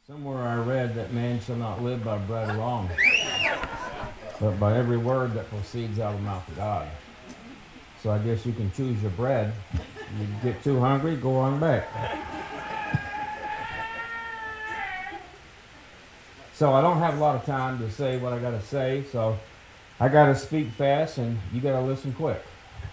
Somewhere I read that man shall not live by bread alone, but by every word that proceeds out of the mouth of God. So I guess you can choose your bread. You get too hungry, go on back. So I don't have a lot of time to say what I got to say, so I got to speak fast and you got to listen quick.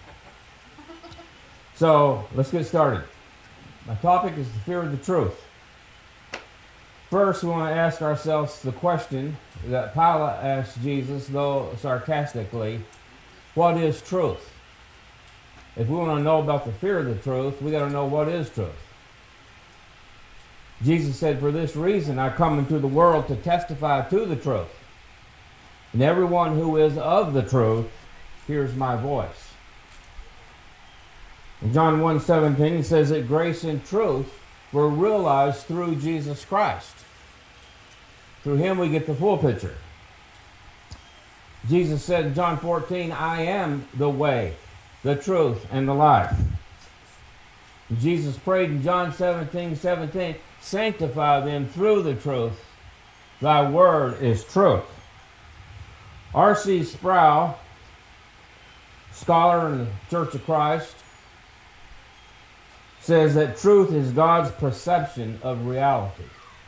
So let's get started. My topic is the fear of the truth. First, we want to ask ourselves the question that Pilate asked Jesus, though sarcastically, what is truth? If we want to know about the fear of the truth, we got to know what is truth. Jesus said, for this reason I come into the world to testify to the truth. And everyone who is of the truth hears my voice. In John 1:17, he says that grace and truth were realized through Jesus Christ. Through him we get the full picture. Jesus said in John 14, I am the way, the truth, and the life. And Jesus prayed in John 17:17, sanctify them through the truth. Thy word is truth. R.C. Sproul, scholar in the Church of Christ, says that truth is God's perception of reality.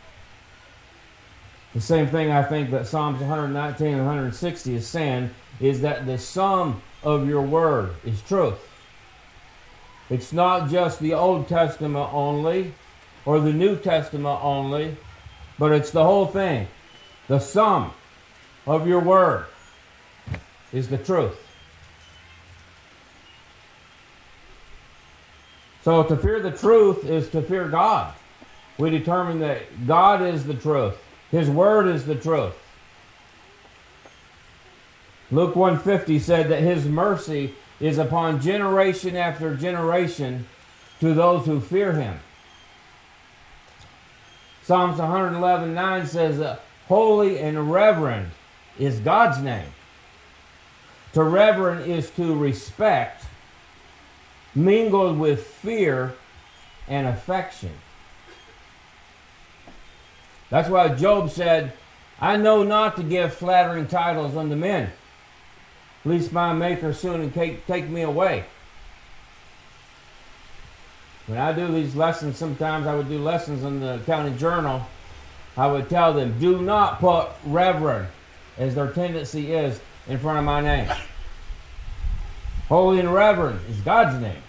The same thing I think that Psalms 119 and 160 is saying is that the sum of your word is truth. It's not just the Old Testament only or the New Testament only, but it's the whole thing. The sum of your word is the truth. So to fear the truth is to fear God. We determine that God is the truth. His word is the truth. Luke 1:50 said that his mercy is upon generation after generation to those who fear him. Psalms 111:9 says that holy and reverend is God's name. To reverend is to respect, mingled with fear and affection. That's why Job said, I know not to give flattering titles unto men, lest my Maker soon take me away. When I do these lessons, sometimes I would do lessons in the county journal, I would tell them, do not put reverend, as their tendency is, in front of my name. Holy and reverend is God's name.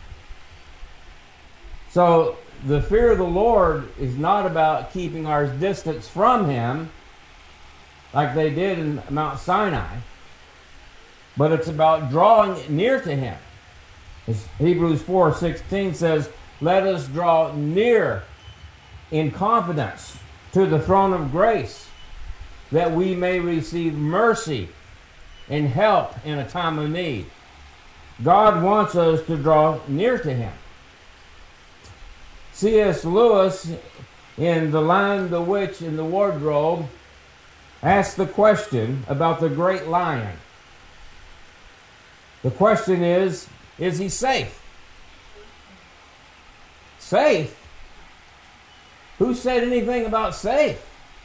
So the fear of the Lord is not about keeping our distance from him like they did in Mount Sinai, but it's about drawing near to him. As Hebrews 4:16 says, let us draw near in confidence to the throne of grace that we may receive mercy and help in a time of need. God wants us to draw near to him. C.S. Lewis, in The Lion, the Witch, and the Wardrobe, asked the question about the great lion. The question is he safe? Safe? Who said anything about safe?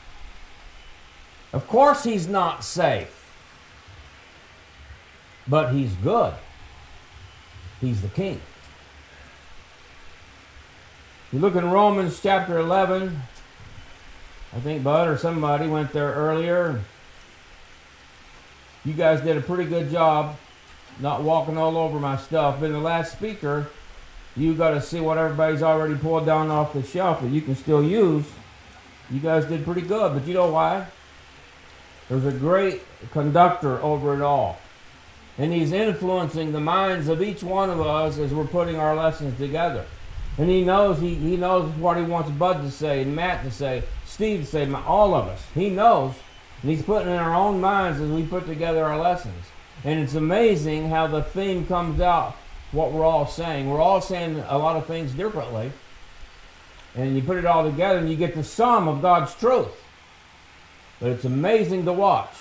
Of course he's not safe. But he's good. He's the king. You look in Romans chapter 11, I think Bud or somebody went there earlier. You guys did a pretty good job not walking all over my stuff. But in the last speaker, you got to see what everybody's already pulled down off the shelf that you can still use. You guys did pretty good, but you know why? There's a great conductor over it all. And he's influencing the minds of each one of us as we're putting our lessons together. And he knows what he wants Bud to say, and Matt to say, Steve to say, all of us. He knows, and he's putting it in our own minds as we put together our lessons. And it's amazing how the theme comes out, what we're all saying. We're all saying a lot of things differently. And you put it all together, and you get the sum of God's truth. But it's amazing to watch.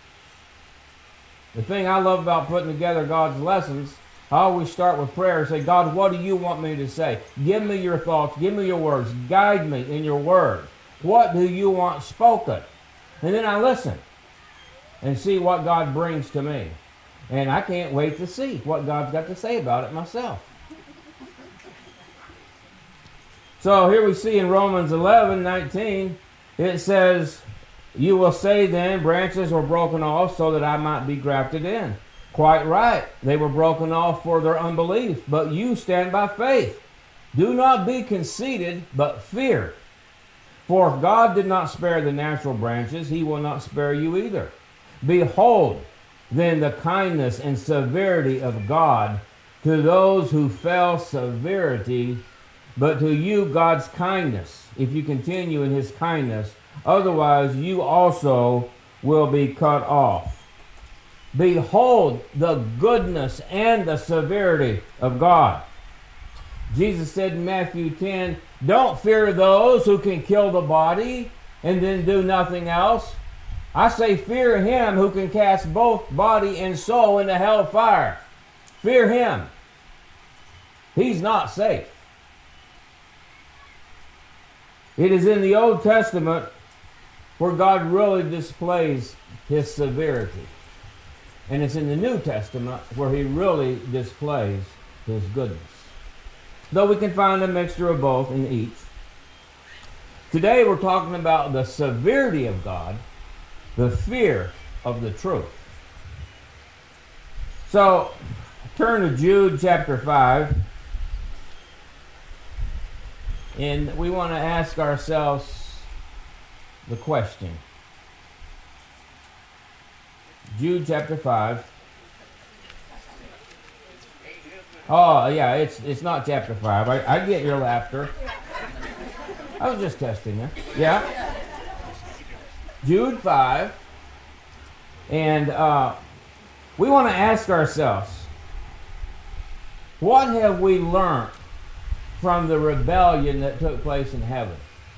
The thing I love about putting together God's lessons, I always start with prayer and say, God, what do you want me to say? Give me your thoughts. Give me your words. Guide me in your word. What do you want spoken? And then I listen and see what God brings to me. And I can't wait to see what God's got to say about it myself. So here we see in Romans 11:19, it says, you will say then, branches were broken off so that I might be grafted in. Quite right. They were broken off for their unbelief, but you stand by faith. Do not be conceited, but fear. For if God did not spare the natural branches, he will not spare you either. Behold, then the kindness and severity of God to those who fell severity, but to you God's kindness, if you continue in his kindness, otherwise you also will be cut off. Behold the goodness and the severity of God. Jesus said in Matthew 10, don't fear those who can kill the body and then do nothing else. I say fear him who can cast both body and soul into hell fire. Fear him. He's not safe. It is in the Old Testament where God really displays his severity. And it's in the New Testament where he really displays his goodness. Though we can find a mixture of both in each. Today we're talking about the severity of God, the fear of the truth. So, turn to Jude chapter 5. And we want to ask ourselves the question. Jude chapter 5. Oh, yeah, it's not chapter 5. I get your laughter. I was just testing you. Yeah. Jude 5. And we want to ask ourselves, what have we learned from the rebellion that took place in heaven?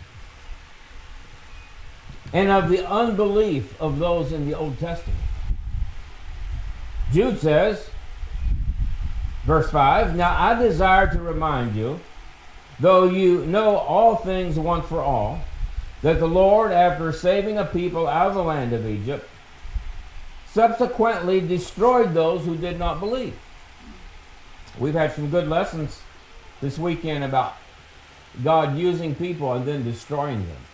And of the unbelief of those in the Old Testament. Jude says, verse 5, now I desire to remind you, though you know all things once for all, that the Lord, after saving a people out of the land of Egypt, subsequently destroyed those who did not believe. We've had some good lessons this weekend about God using people and then destroying them.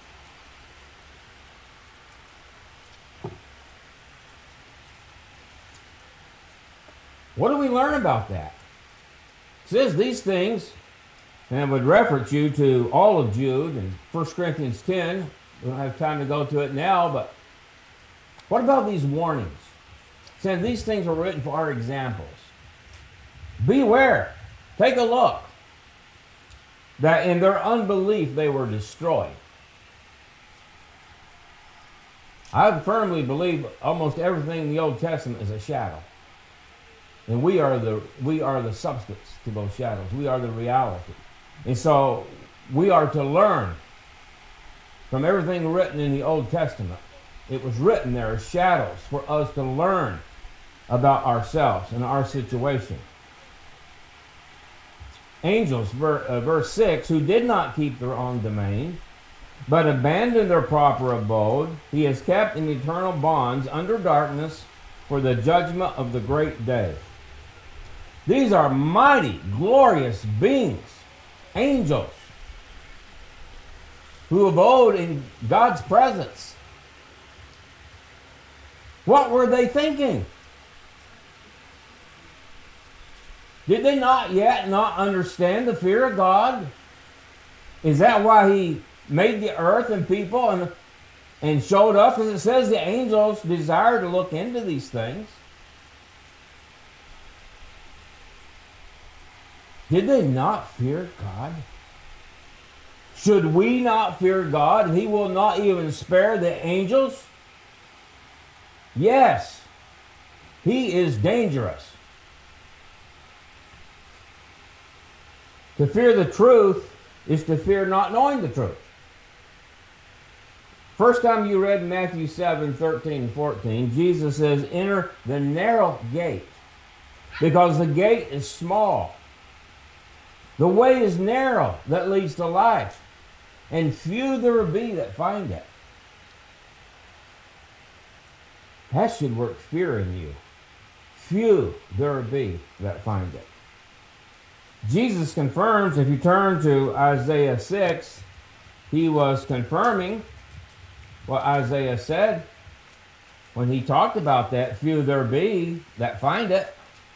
What do we learn about that? It says these things, and I would reference you to all of Jude and 1 Corinthians 10. We don't have time to go to it now, but what about these warnings? Saying these things were written for our examples. Beware. Take a look. That in their unbelief they were destroyed. I firmly believe almost everything in the Old Testament is a shadow. And we are the substance to those shadows. We are the reality. And so we are to learn from everything written in the Old Testament. It was written there as shadows for us to learn about ourselves and our situation. Angels, verse 6, who did not keep their own domain, but abandoned their proper abode, he is kept in eternal bonds under darkness for the judgment of the great day. These are mighty, glorious beings, angels, who abode in God's presence. What were they thinking? Did they not yet not understand the fear of God? Is that why he made the earth and people and showed up? Because it says the angels desire to look into these things. Did they not fear God? Should we not fear God and he will not even spare the angels? Yes. He is dangerous. To fear the truth is to fear not knowing the truth. First time you read Matthew 7, 13 and 14, Jesus says, enter the narrow gate, because the gate is small. The way is narrow that leads to life, and few there be that find it. That should work fear in you. Few there be that find it. Jesus confirms, if you turn to Isaiah 6, he was confirming what Isaiah said when he talked about that few there be that find it.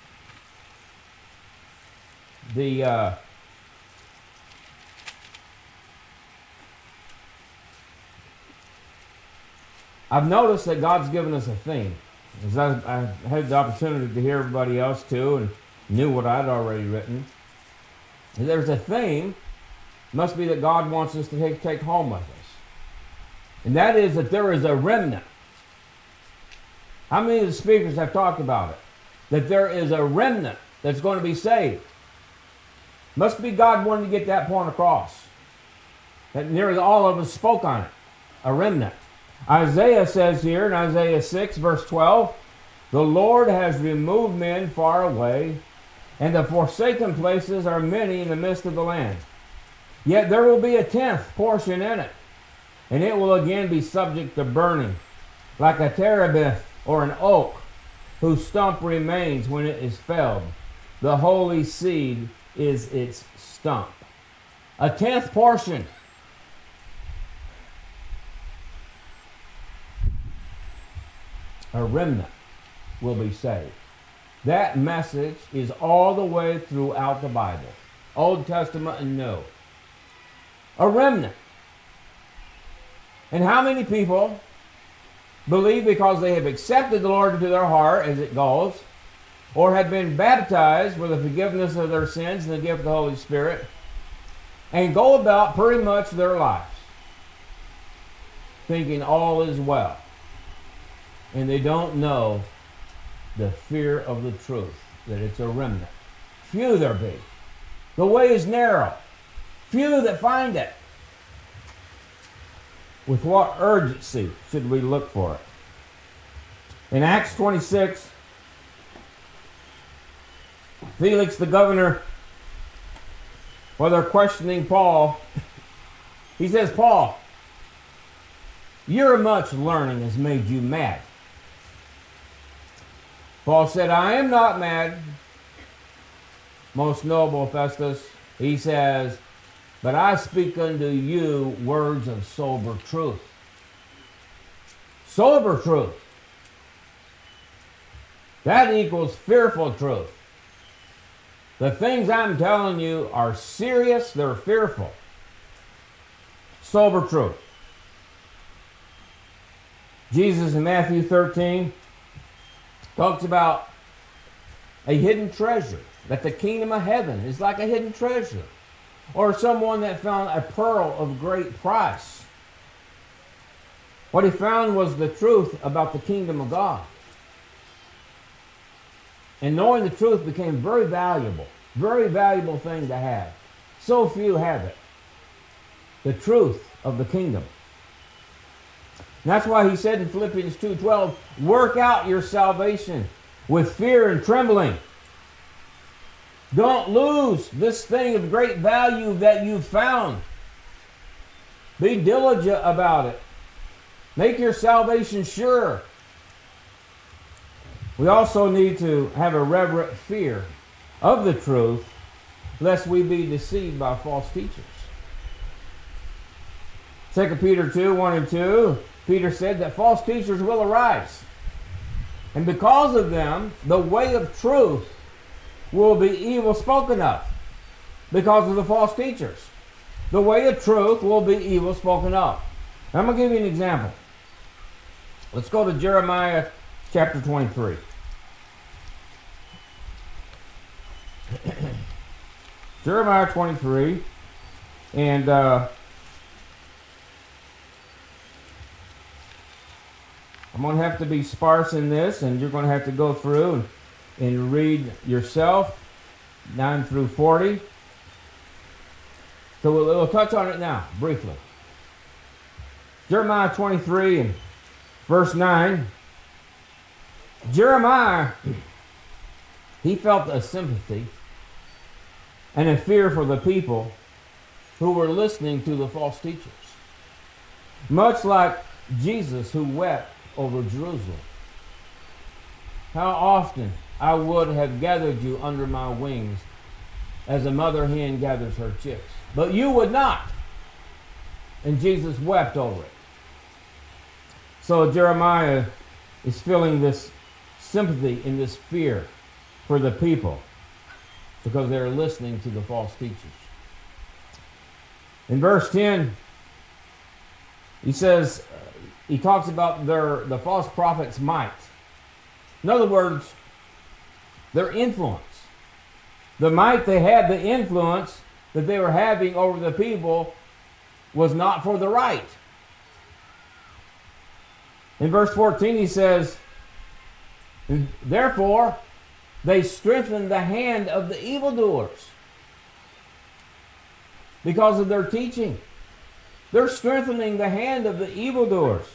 I've noticed that God's given us a theme. As I had the opportunity to hear everybody else too and knew what I'd already written. There's a theme, must be that God wants us to take home with us. And that is that there is a remnant. How many of the speakers have talked about it? That there is a remnant that's going to be saved. Must be God wanting to get that point across. That nearly all of us spoke on it. A remnant. Isaiah says here in Isaiah 6 verse 12, the Lord has removed men far away, and the forsaken places are many in the midst of the land. Yet there will be a 10th portion in it, and it will again be subject to burning, like a terebinth or an oak, whose stump remains when it is felled. The holy seed is its stump. A 10th portion. A remnant will be saved. That message is all the way throughout the Bible, Old Testament and New. A remnant. And how many people believe because they have accepted the Lord into their heart, as it goes, or have been baptized with the forgiveness of their sins and the gift of the Holy Spirit, and go about pretty much their lives thinking all is well, and they don't know the fear of the truth, that it's a remnant. Few there be. The way is narrow. Few that find it. With what urgency should we look for it? In Acts 26, Felix the governor, while they're questioning Paul, he says, Paul, your much learning has made you mad. Paul said, I am not mad, most noble Festus. He says, but I speak unto you words of sober truth. Sober truth. That equals fearful truth. The things I'm telling you are serious, they're fearful. Sober truth. Jesus in Matthew 13 talks about a hidden treasure, that the kingdom of heaven is like a hidden treasure, or someone that found a pearl of great price. What he found was the truth about the kingdom of God. And knowing the truth became very valuable thing to have. So few have it. The truth of the kingdom. And that's why he said in Philippians 2:12, work out your salvation with fear and trembling. Don't lose this thing of great value that you've found. Be diligent about it. Make your salvation sure. We also need to have a reverent fear of the truth, lest we be deceived by false teachers. 2 Peter 2:1 and 2, Peter said that false teachers will arise. And because of them, the way of truth will be evil spoken of. Because of the false teachers. The way of truth will be evil spoken of. Now, I'm going to give you an example. Let's go to Jeremiah chapter 23. Jeremiah 23. And I'm going to have to be sparse in this, and you're going to have to go through and read yourself 9 through 40. So we'll touch on it now, briefly. Jeremiah 23 and verse 9. Jeremiah, he felt a sympathy and a fear for the people who were listening to the false teachers. Much like Jesus, who wept over Jerusalem. How often I would have gathered you under my wings as a mother hen gathers her chicks, but you would not. And Jesus wept over it. So Jeremiah is feeling this sympathy and this fear for the people because they're listening to the false teachers. In verse 10, he says, he talks about the false prophets' might. In other words, their influence. The might they had, the influence that they were having over the people was not for the right. In verse 14 he says, therefore they strengthened the hand of the evildoers because of their teaching. They're strengthening the hand of the evildoers.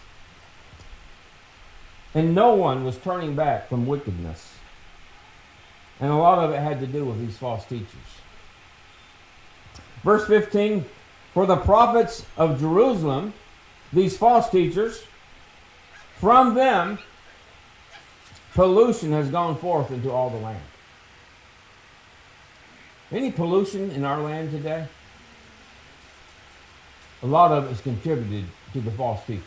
And no one was turning back from wickedness. And a lot of it had to do with these false teachers. Verse 15, for the prophets of Jerusalem, these false teachers, from them pollution has gone forth into all the land. Any pollution in our land today? A lot of it is contributed to the false teachers.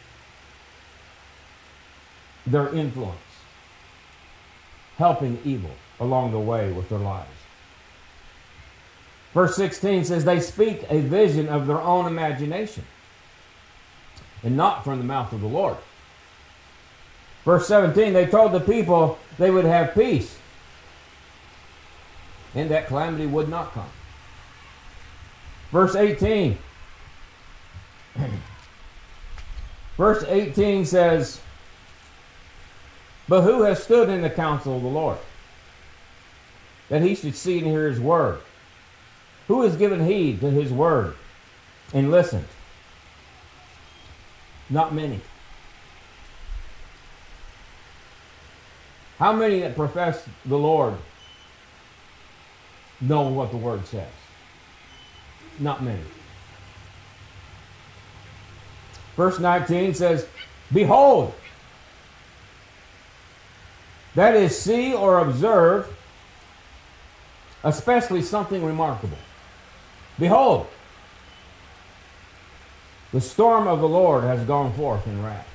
Their influence, helping evil along the way with their lives. Verse 16 says, they speak a vision of their own imagination and not from the mouth of the Lord. Verse 17, they told the people they would have peace and that calamity would not come. Verse 18. Verse 18 says, but who has stood in the counsel of the Lord, that he should see and hear his word? Who has given heed to his word and listened? Not many. How many that profess the Lord know what the word says? Not many. Verse 19 says, behold, that is, see or observe, especially something remarkable. Behold, the storm of the Lord has gone forth in wrath.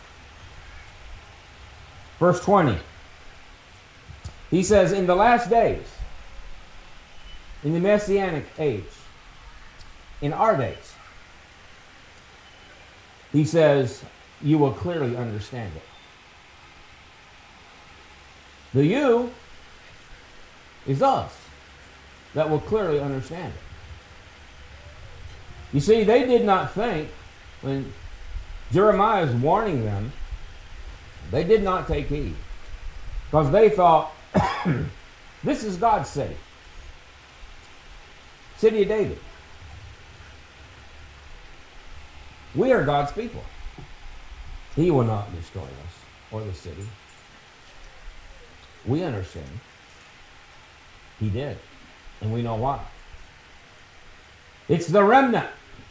Verse 20, he says, in the last days, in the Messianic age, in our days, he says, you will clearly understand it. The you is us that will clearly understand it. You see, they did not think, when Jeremiah is warning them, they did not take heed. Because they thought, this is God's city. City of David. We are God's people. He will not destroy us or the city. We understand. He did. And we know why. It's the remnant.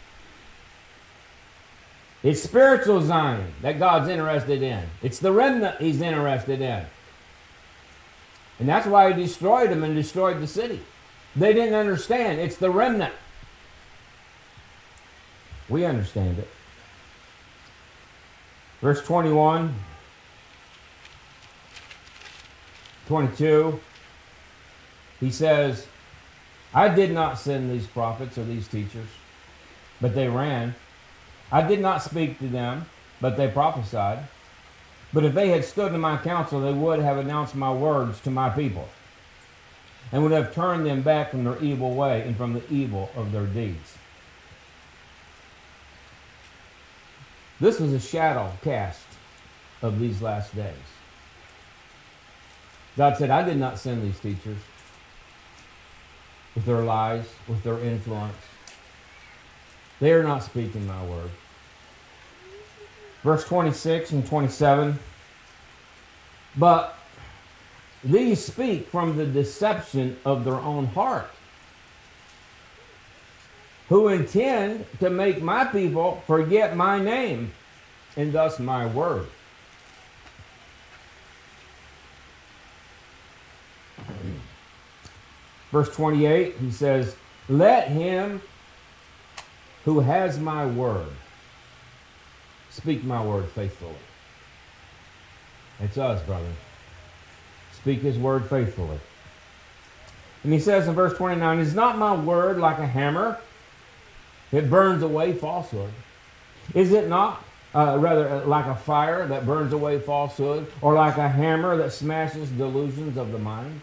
It's spiritual Zion that God's interested in. It's the remnant he's interested in. And that's why he destroyed them and destroyed the city. They didn't understand. It's the remnant. We understand it. Verse 21, 22, he says, I did not send these prophets or these teachers, but they ran. I did not speak to them, but they prophesied. But if they had stood in my counsel, they would have announced my words to my people, and would have turned them back from their evil way and from the evil of their deeds. This was a shadow cast of these last days. God said, I did not send these teachers with their lies, with their influence. They are not speaking my word. Verse 26 and 27. But these speak from the deception of their own heart. who intend to make my people forget my name and thus my word. Verse 28, he says, let him who has my word speak my word faithfully. It's us, brother. Speak his word faithfully. And he says in verse 29, is not my word like a hammer? It burns away falsehood. Is it not rather like a fire that burns away falsehood, or like a hammer that smashes delusions of the mind?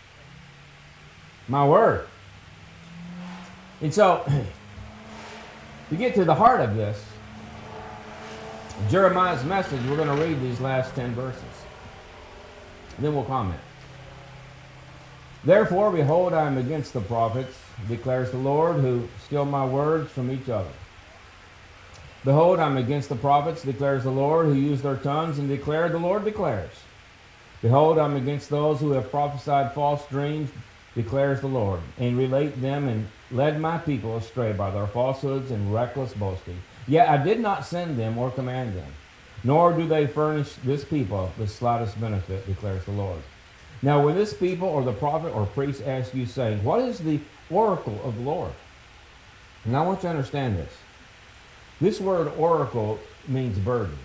My word. And so, to get to the heart of this, Jeremiah's message, we're going to read these last 10 verses. Then we'll comment. Therefore, behold, I am against the prophets, declares the Lord, who steal my words from each other. Behold, I am against the prophets, declares the Lord, who use their tongues and declare, the Lord declares. Behold, I am against those who have prophesied false dreams, declares the Lord, and relate them and led my people astray by their falsehoods and reckless boasting. Yet I did not send them or command them, nor do they furnish this people the slightest benefit, declares the Lord. Now when this people or the prophet or priest asks you, saying, what is the oracle of the Lord? And I want you to understand this. This word oracle means burden.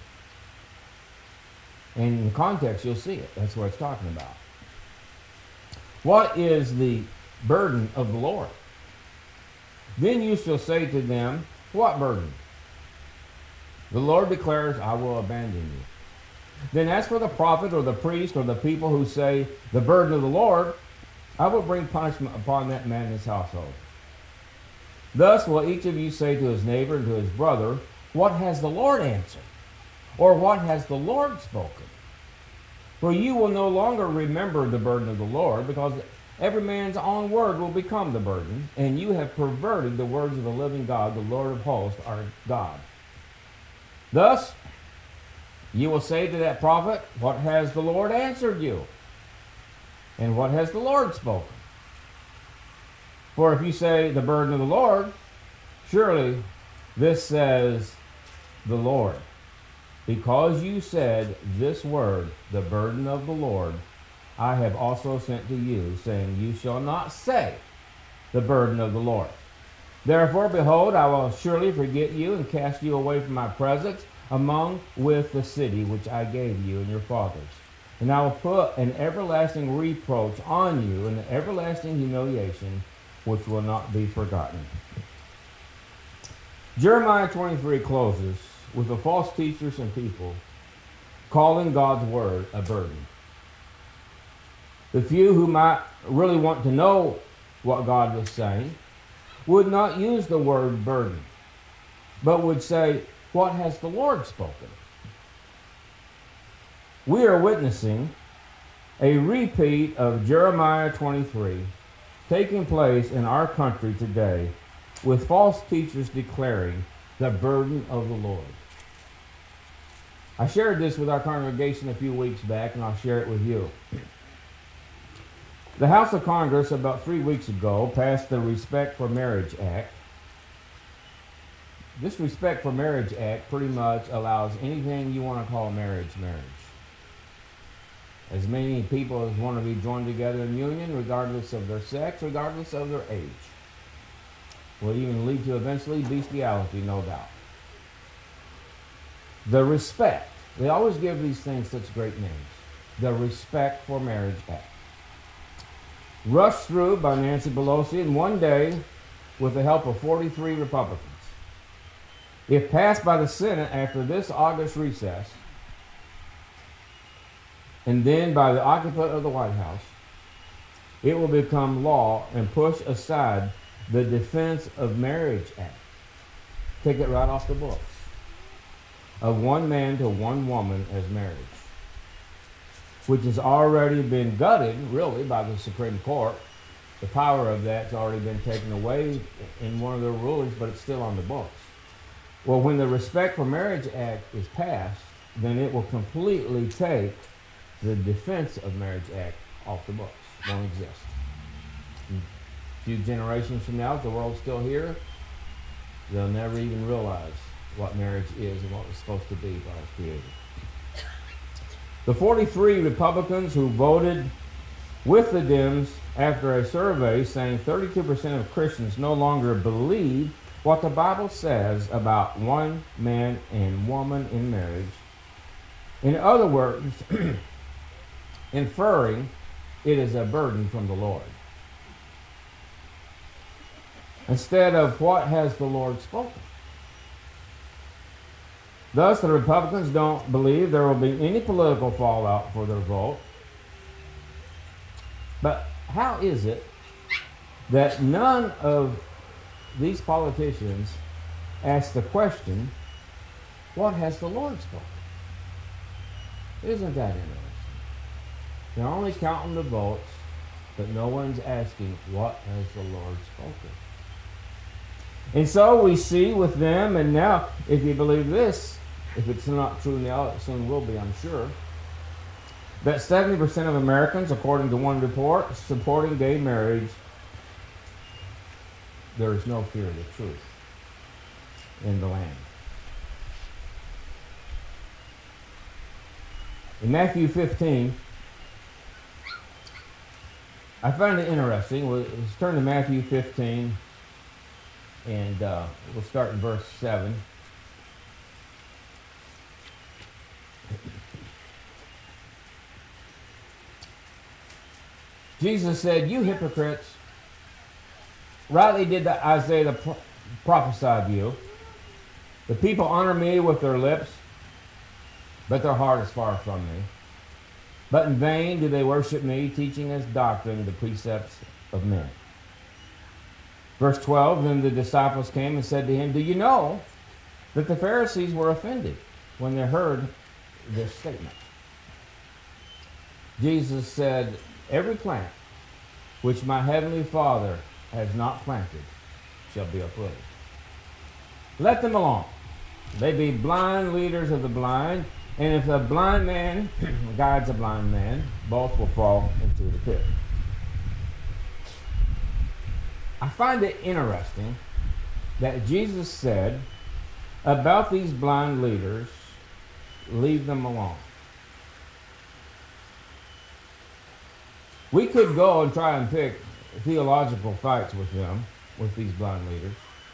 And in context, you'll see it. That's what it's talking about. What is the burden of the Lord? Then you shall say to them, what burden? The Lord declares, I will abandon you. Then as for the prophet or the priest or the people who say, the burden of the Lord, I will bring punishment upon that man and his household. Thus will each of you say to his neighbor and to his brother, what has the Lord answered? Or what has the Lord spoken? For you will no longer remember the burden of the Lord, because every man's own word will become the burden, and you have perverted the words of the living God, the Lord of hosts, our God. Thus, you will say to that prophet, what has the Lord answered you? And what has the Lord spoken? For if you say the burden of the Lord, surely this says the Lord. Because you said this word, the burden of the Lord, I have also sent to you, saying, you shall not say the burden of the Lord. Therefore, behold, I will surely forget you and cast you away from my presence among with the city which I gave you and your fathers. And I will put an everlasting reproach on you and an everlasting humiliation which will not be forgotten. Jeremiah 23 closes with the false teachers and people calling God's word a burden. The few who might really want to know what God was saying would not use the word burden, but would say, what has the Lord spoken? We are witnessing a repeat of Jeremiah 23 taking place in our country today, with false teachers declaring the burden of the Lord. I shared this with our congregation a few weeks back, and I'll share it with you. The House of Congress about 3 weeks ago passed the Respect for Marriage Act. This Respect for Marriage Act pretty much allows anything you want to call marriage. As many people as want to be joined together in union, regardless of their sex, regardless of their age. Will even lead to eventually bestiality, no doubt. The Respect. They always give these things such great names. The Respect for Marriage Act. Rushed through by Nancy Pelosi in one day with the help of 43 Republicans. If passed by the Senate after this August recess, and then by the occupant of the White House, it will become law and push aside the Defense of Marriage Act. Take it right off the books. Of one man to one woman as marriage, which has already been gutted, really, by the Supreme Court. The power of that's already been taken away in one of their rulings, but it's still on the books. Well, when the Respect for Marriage Act is passed, then it will completely take the Defense of Marriage Act off the books. It won't exist. A few generations from now, if the world's still here, they'll never even realize what marriage is and what it's supposed to be by its Creator. The 43 Republicans who voted with the Dems after a survey saying 32% of Christians no longer believe what the Bible says about one man and woman in marriage. In other words, inferring it is a burden from the Lord. Instead of what has the Lord spoken. Thus, the Republicans don't believe there will be any political fallout for their vote. But how is it that none of these politicians ask the question, what has the Lord spoken? Isn't that interesting? They're only counting the votes, but no one's asking, what has the Lord spoken? And so we see with them, and now, if you believe this, if it's not true now, it soon will be, I'm sure, that 70% of Americans, according to one report, supporting gay marriage, there is no fear of the truth in the land. In Matthew 15, I find it interesting. Let's turn to Matthew 15, and we'll start in verse 7. Jesus said, "You hypocrites, rightly did Isaiah prophesy of you. The people honor me with their lips, but their heart is far from me. But in vain do they worship me, teaching as doctrine the precepts of men." Verse 12, then the disciples came and said to him, "Do you know that the Pharisees were offended when they heard this statement?" Jesus said, "Every plant which my heavenly Father has not planted shall be uprooted. Let them alone. They be blind leaders of the blind, and if a blind man guides a blind man, both will fall into the pit." I find it interesting that Jesus said about these blind leaders, leave them alone. We could go and try and pick theological fights with them, with these blind leaders.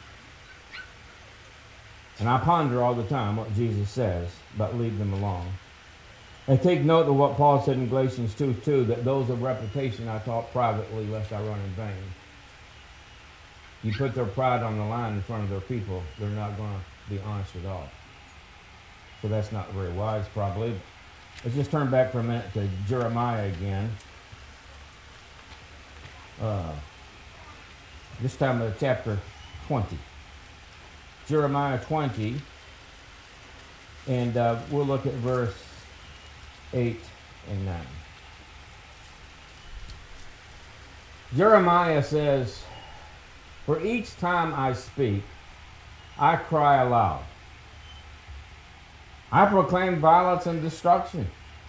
And I ponder all the time what Jesus says, but leave them alone. And take note of what Paul said in Galatians 2:2, that those of reputation I taught privately, lest I run in vain. You put their pride on the line in front of their people, they're not going to be honest at all. So that's not very wise, probably. Let's just turn back for a minute to Jeremiah again. This time of chapter 20. Jeremiah 20, and we'll look at verse 8 and 9. Jeremiah says, "For each time I speak, I cry aloud. I proclaim violence and destruction.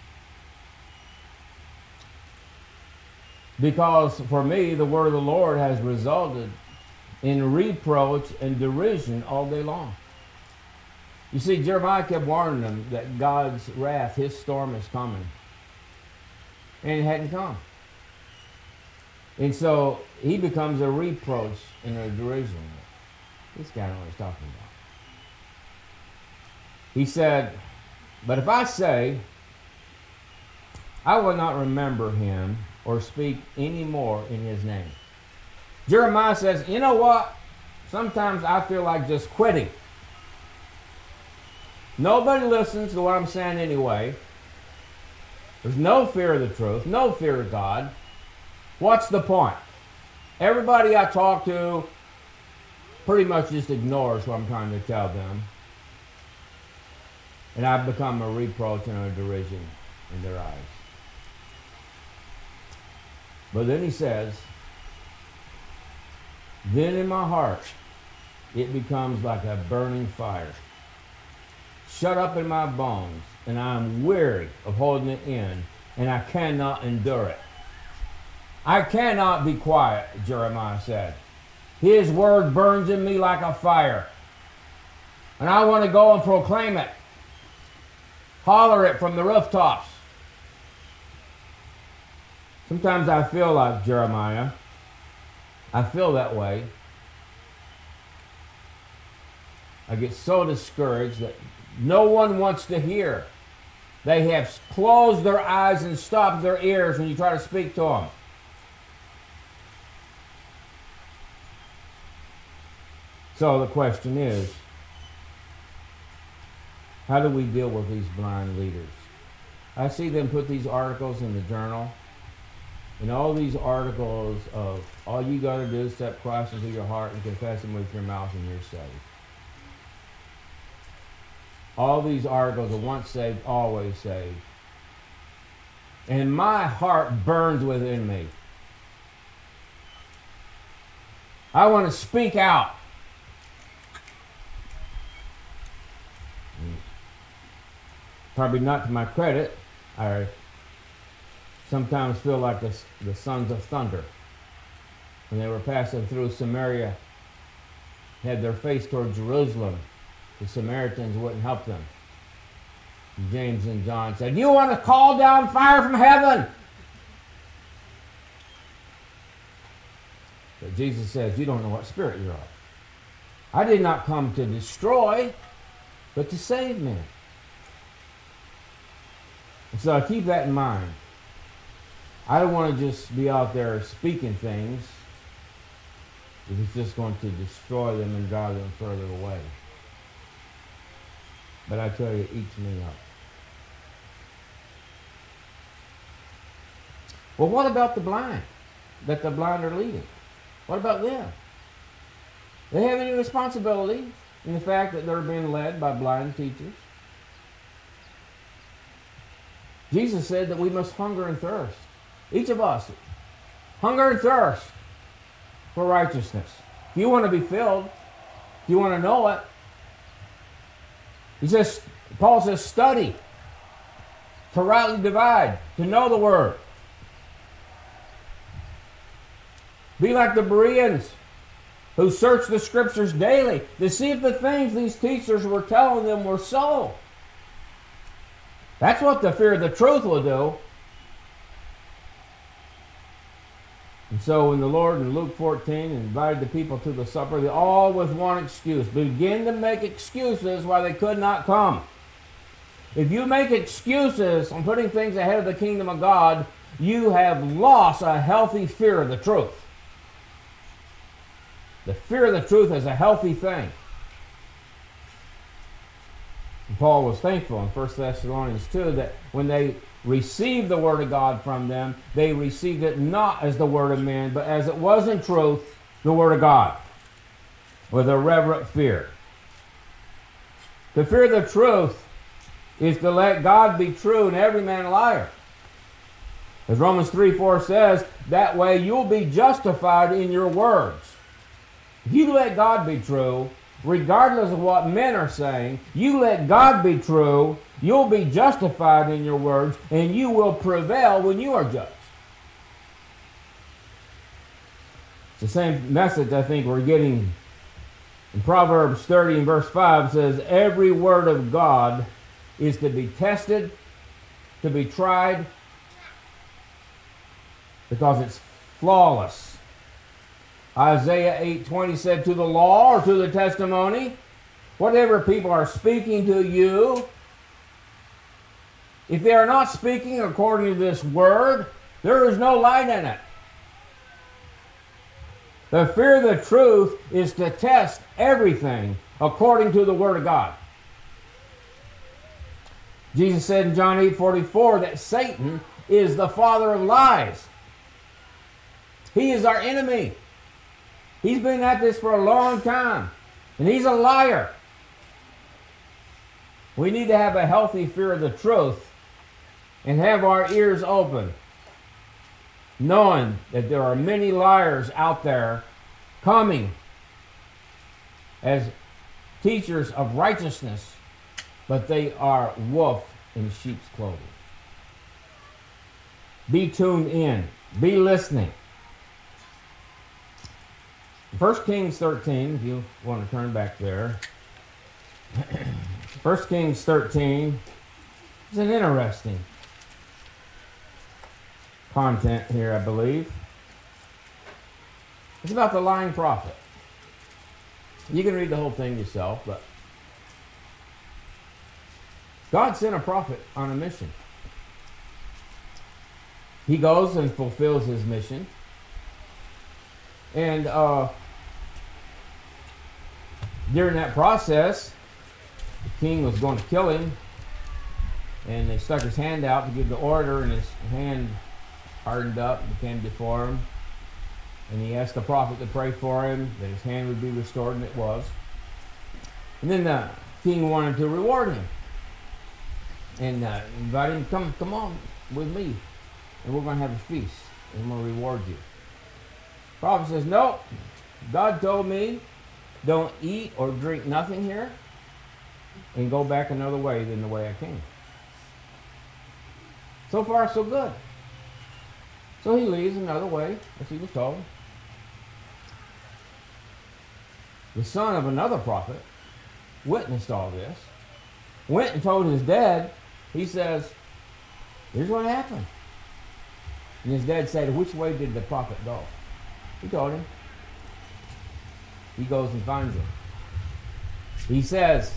Because for me, the word of the Lord has resulted in reproach and derision all day long." You see, Jeremiah kept warning them that God's wrath, his storm is coming. And it hadn't come. And so he becomes a reproach and a derision. This guy knows what he's talking about. He said, "But if I say, I will not remember him or speak any more in his name." Jeremiah says, you know what? Sometimes I feel like just quitting. Nobody listens to what I'm saying anyway. There's no fear of the truth, no fear of God. What's the point? Everybody I talk to pretty much just ignores what I'm trying to tell them. And I've become a reproach and a derision in their eyes. But then he says, then in my heart, it becomes like a burning fire, shut up in my bones, and I am weary of holding it in, and I cannot endure it. I cannot be quiet, Jeremiah said. His word burns in me like a fire. And I want to go and proclaim it. Holler it from the rooftops. Sometimes I feel like Jeremiah. I feel that way. I get so discouraged that no one wants to hear. They have closed their eyes and stopped their ears when you try to speak to them. So the question is, how do we deal with these blind leaders? I see them put these articles in the journal, and all these articles of all you got to do is accept Christ into your heart and confess Him with your mouth and you're saved. All these articles are once saved, always saved. And my heart burns within me. I want to speak out. Probably not to my credit. I sometimes feel like the sons of thunder. When they were passing through Samaria, had their face toward Jerusalem. The Samaritans wouldn't help them. James and John said, "You want to call down fire from heaven?" But Jesus says, "You don't know what spirit you're of. I did not come to destroy, but to save men." And so I keep that in mind. I don't want to just be out there speaking things if it's just going to destroy them and drive them further away. But I tell you, it eats me up. Well, what about the blind that the blind are leading? What about them? They have any responsibility in the fact that they're being led by blind teachers? Jesus said that we must hunger and thirst. Each of us, hunger and thirst for righteousness. If you want to be filled, if you want to know it, Paul says, study to rightly divide, to know the word. Be like the Bereans who searched the scriptures daily to see if the things these teachers were telling them were so. That's what the fear of the truth will do. And so when the Lord in Luke 14 invited the people to the supper, they all with one excuse began to make excuses why they could not come. If you make excuses on putting things ahead of the kingdom of God, you have lost a healthy fear of the truth. The fear of the truth is a healthy thing. And Paul was thankful in 1 Thessalonians 2 that when they received the word of God from them, they received it not as the word of men, but as it was in truth, the word of God, with a reverent fear. To fear the truth is to let God be true and every man a liar. As Romans 3:4 says, that way you'll be justified in your words. If you let God be true, regardless of what men are saying, you let God be true, you'll be justified in your words, and you will prevail when you are judged. It's the same message I think we're getting in Proverbs 30 and verse 5 says, every word of God is to be tested, to be tried, because it's flawless. Isaiah 8:20 said, to the law or to the testimony, whatever people are speaking to you, if they are not speaking according to this word, there is no light in it. The fear of the truth is to test everything according to the word of God. Jesus said in John 8:44 that Satan is the father of lies. He is our enemy. He's been at this for a long time, and he's a liar. We need to have a healthy fear of the truth and have our ears open, knowing that there are many liars out there coming as teachers of righteousness, but they are wolf in sheep's clothing. Be tuned in. Be listening. 1 Kings 13, if you want to turn back there. 1 Kings 13 is an interesting content here, I believe. It's about the lying prophet. You can read the whole thing yourself, but God sent a prophet on a mission. He goes and fulfills his mission. And during that process, the king was going to kill him, and they stuck his hand out to give the order, and his hand hardened up, became deformed. And he asked the prophet to pray for him, that his hand would be restored, and it was. And then the king wanted to reward him and invited him, come on with me, and we're going to have a feast, and I'm going to reward you. The prophet says, no, God told me, don't eat or drink nothing here, and go back another way than the way I came. So far, so good. So he leaves another way, as he was told. The son of another prophet witnessed all this, went and told his dad. He says, here's what happened. And his dad said, which way did the prophet go? He told him. He goes and finds him. He says,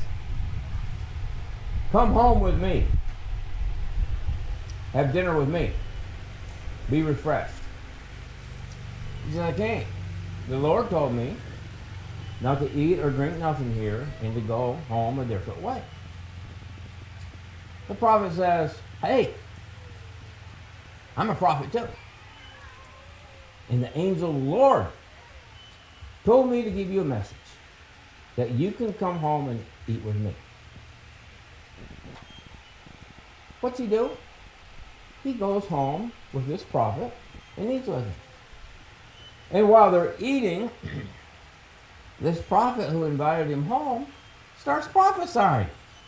come home with me. Have dinner with me. Be refreshed. He said, I can't. The Lord told me not to eat or drink nothing here and to go home a different way. The prophet says, hey, I'm a prophet too. And the angel of the Lord told me to give you a message that you can come home and eat with me. What's he do? He goes home with this prophet and eats with him. And while they're eating, this prophet who invited him home starts prophesying.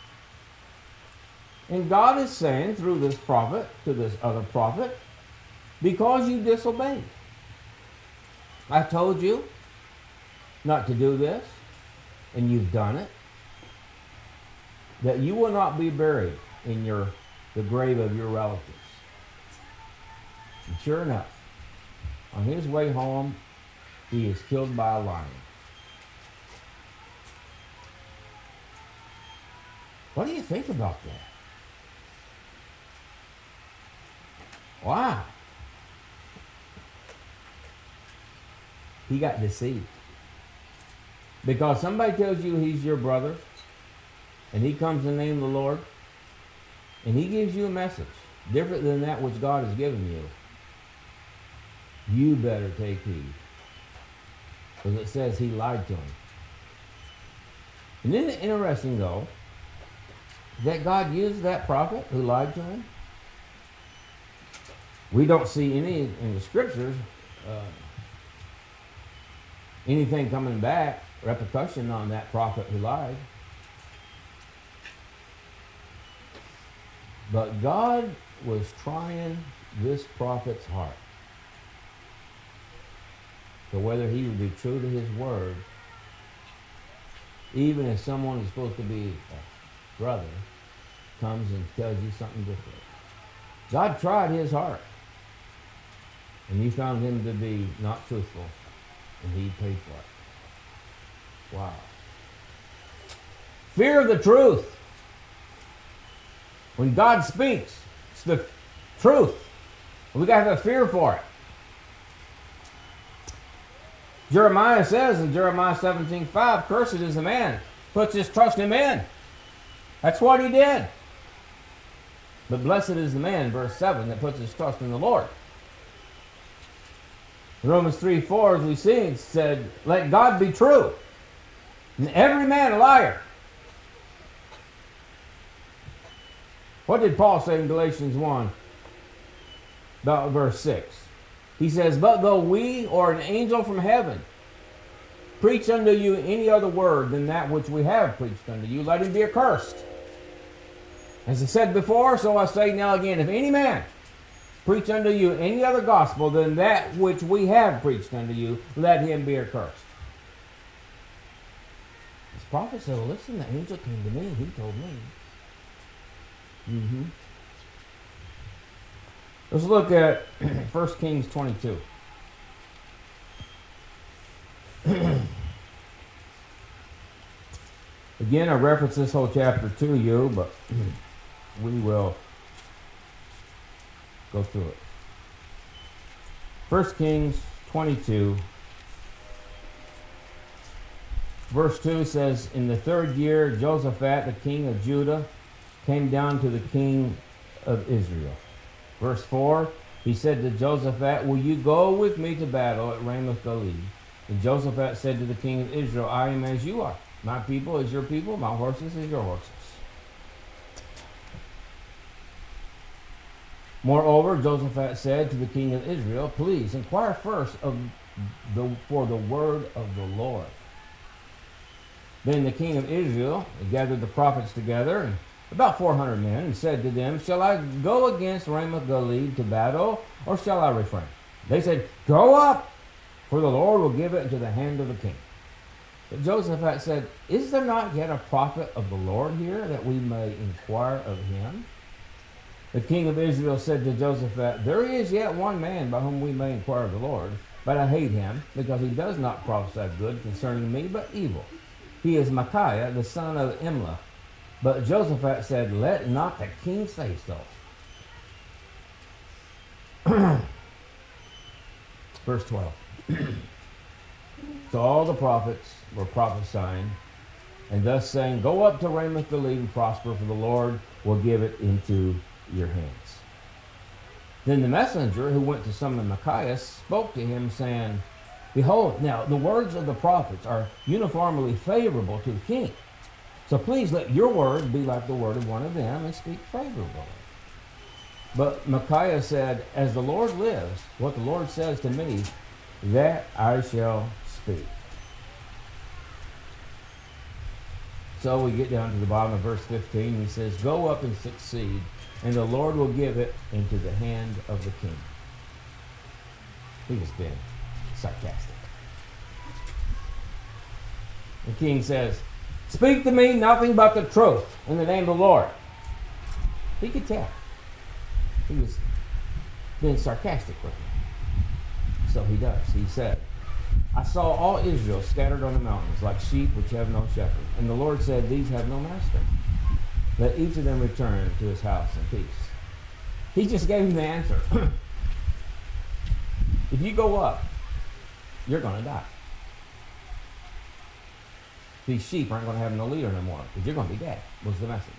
And God is saying through this prophet to this other prophet, because you disobeyed. I told you not to do this, and you've done it, that you will not be buried in the grave of your relatives. And sure enough, on his way home, he is killed by a lion. What do you think about that? Wow. He got deceived. Because somebody tells you he's your brother, and he comes in the name of the Lord, and he gives you a message different than that which God has given you, you better take heed. Because it says he lied to him. And isn't it interesting, though, that God used that prophet who lied to him? We don't see any in the scriptures, anything coming back, repercussion on that prophet who lied. But God was trying this prophet's heart. So whether he would be true to his word, even if someone is supposed to be a brother comes and tells you something different. God tried his heart. And he found him to be not truthful. And he paid for it. Wow. Fear of the truth. When God speaks, it's the truth. We got to have a fear for it. Jeremiah says in Jeremiah 17:5, cursed is the man puts his trust in men. That's what he did. But blessed is the man, verse 7, that puts his trust in the Lord. Romans 3:4, as we see, it said, let God be true, and every man a liar. What did Paul say in Galatians 1, about verse 6? He says, but though we or an angel from heaven preach unto you any other word than that which we have preached unto you, let him be accursed. As I said before, so I say now again, if any man preach unto you any other gospel than that which we have preached unto you, let him be accursed. As prophet said, well, listen, the angel came to me. He told me. Let's look at 1 Kings 22. Again, I reference this whole chapter to you, but we will go through it. 1 Kings 22, verse 2 says, in the 3rd year, Jehoshaphat, the king of Judah, came down to the king of Israel. Verse 4, he said to Jehoshaphat, will you go with me to battle at Ramoth Gilead? And Jehoshaphat said to the king of Israel, I am as you are. My people is your people, my horses is your horses. Moreover, Jehoshaphat said to the king of Israel, please inquire first for the word of the Lord. Then the king of Israel gathered the prophets together, and about 400 men, and said to them, shall I go against Ramoth Gilead to battle, or shall I refrain? They said, go up, for the Lord will give it into the hand of the king. But Jehoshaphat said, is there not yet a prophet of the Lord here, that we may inquire of him? The king of Israel said to Jehoshaphat, there is yet one man by whom we may inquire of the Lord, but I hate him, because he does not prophesy good concerning me, but evil. He is Micaiah, the son of Imlah. But Jehoshaphat said, let not the king say so. Verse 12. So all the prophets were prophesying, and thus saying, go up to Ramoth Gilead and prosper, for the Lord will give it into your hands. Then the messenger who went to summon Micaiah spoke to him, saying, behold, now the words of the prophets are uniformly favorable to the king. So please let your word be like the word of one of them, and speak favorably. But Micaiah said, as the Lord lives, what the Lord says to me, that I shall speak. So we get down to the bottom of verse 15. He says, go up and succeed, and the Lord will give it into the hand of the king. He was being sarcastic. The king says, speak to me nothing but the truth in the name of the Lord. He could tell. He was being sarcastic with him. So he does. He said, I saw all Israel scattered on the mountains like sheep which have no shepherd. And the Lord said, these have no master. Let each of them return to his house in peace. He just gave him the answer. If you go up, you're going to die. These sheep aren't going to have no leader no more, because you're going to be dead, was the message.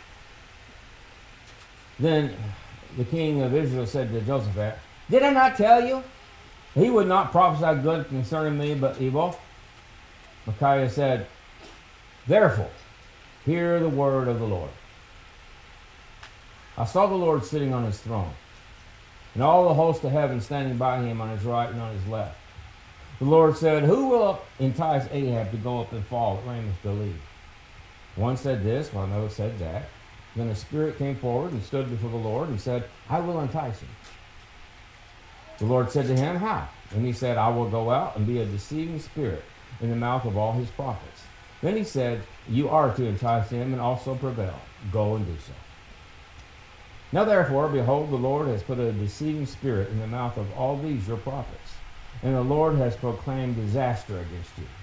Then the king of Israel said to Jehoshaphat, did I not tell you? He would not prophesy good concerning me, but evil. Micaiah said, therefore, hear the word of the Lord. I saw the Lord sitting on his throne, and all the host of heaven standing by him on his right and on his left. The Lord said, who will entice Ahab to go up and fall at Ramoth Gilead? One said this, while another said that. Then a spirit came forward and stood before the Lord and said, I will entice him. The Lord said to him, how? And he said, I will go out and be a deceiving spirit in the mouth of all his prophets. Then he said, you are to entice him and also prevail. Go and do so. Now therefore, behold, the Lord has put a deceiving spirit in the mouth of all these your prophets, and the Lord has proclaimed disaster against you.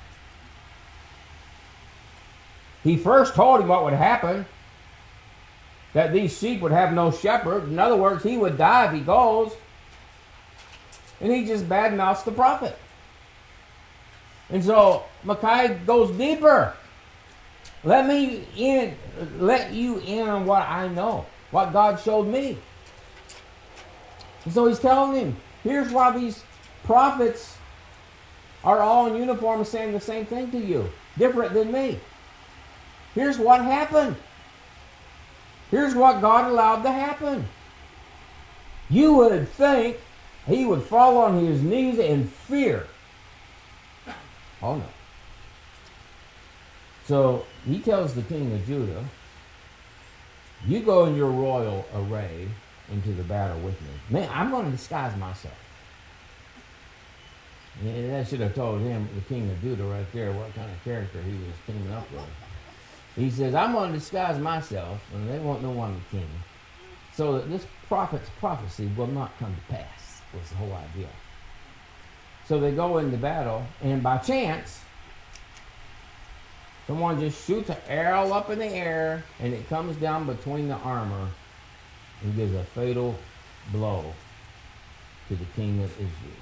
He first told him what would happen, that these sheep would have no shepherd. In other words, he would die if he goes. And he just badmouths the prophet. And so Micaiah goes deeper. Let you in on what I know, what God showed me. And so he's telling him, here's why these prophets are all in uniform saying the same thing to you, different than me. Here's what happened. Here's what God allowed to happen. You would think he would fall on his knees in fear. Oh no. So he tells the king of Judah, you go in your royal array into the battle with me. Man, I'm going to disguise myself. Yeah, that should have told him, the king of Judah right there, what kind of character he was teaming up with. He says, I'm going to disguise myself, and they won't know I'm the king, so that this prophet's prophecy will not come to pass, was the whole idea. So they go into battle, and by chance, someone just shoots an arrow up in the air, and it comes down between the armor and gives a fatal blow to the king of Israel.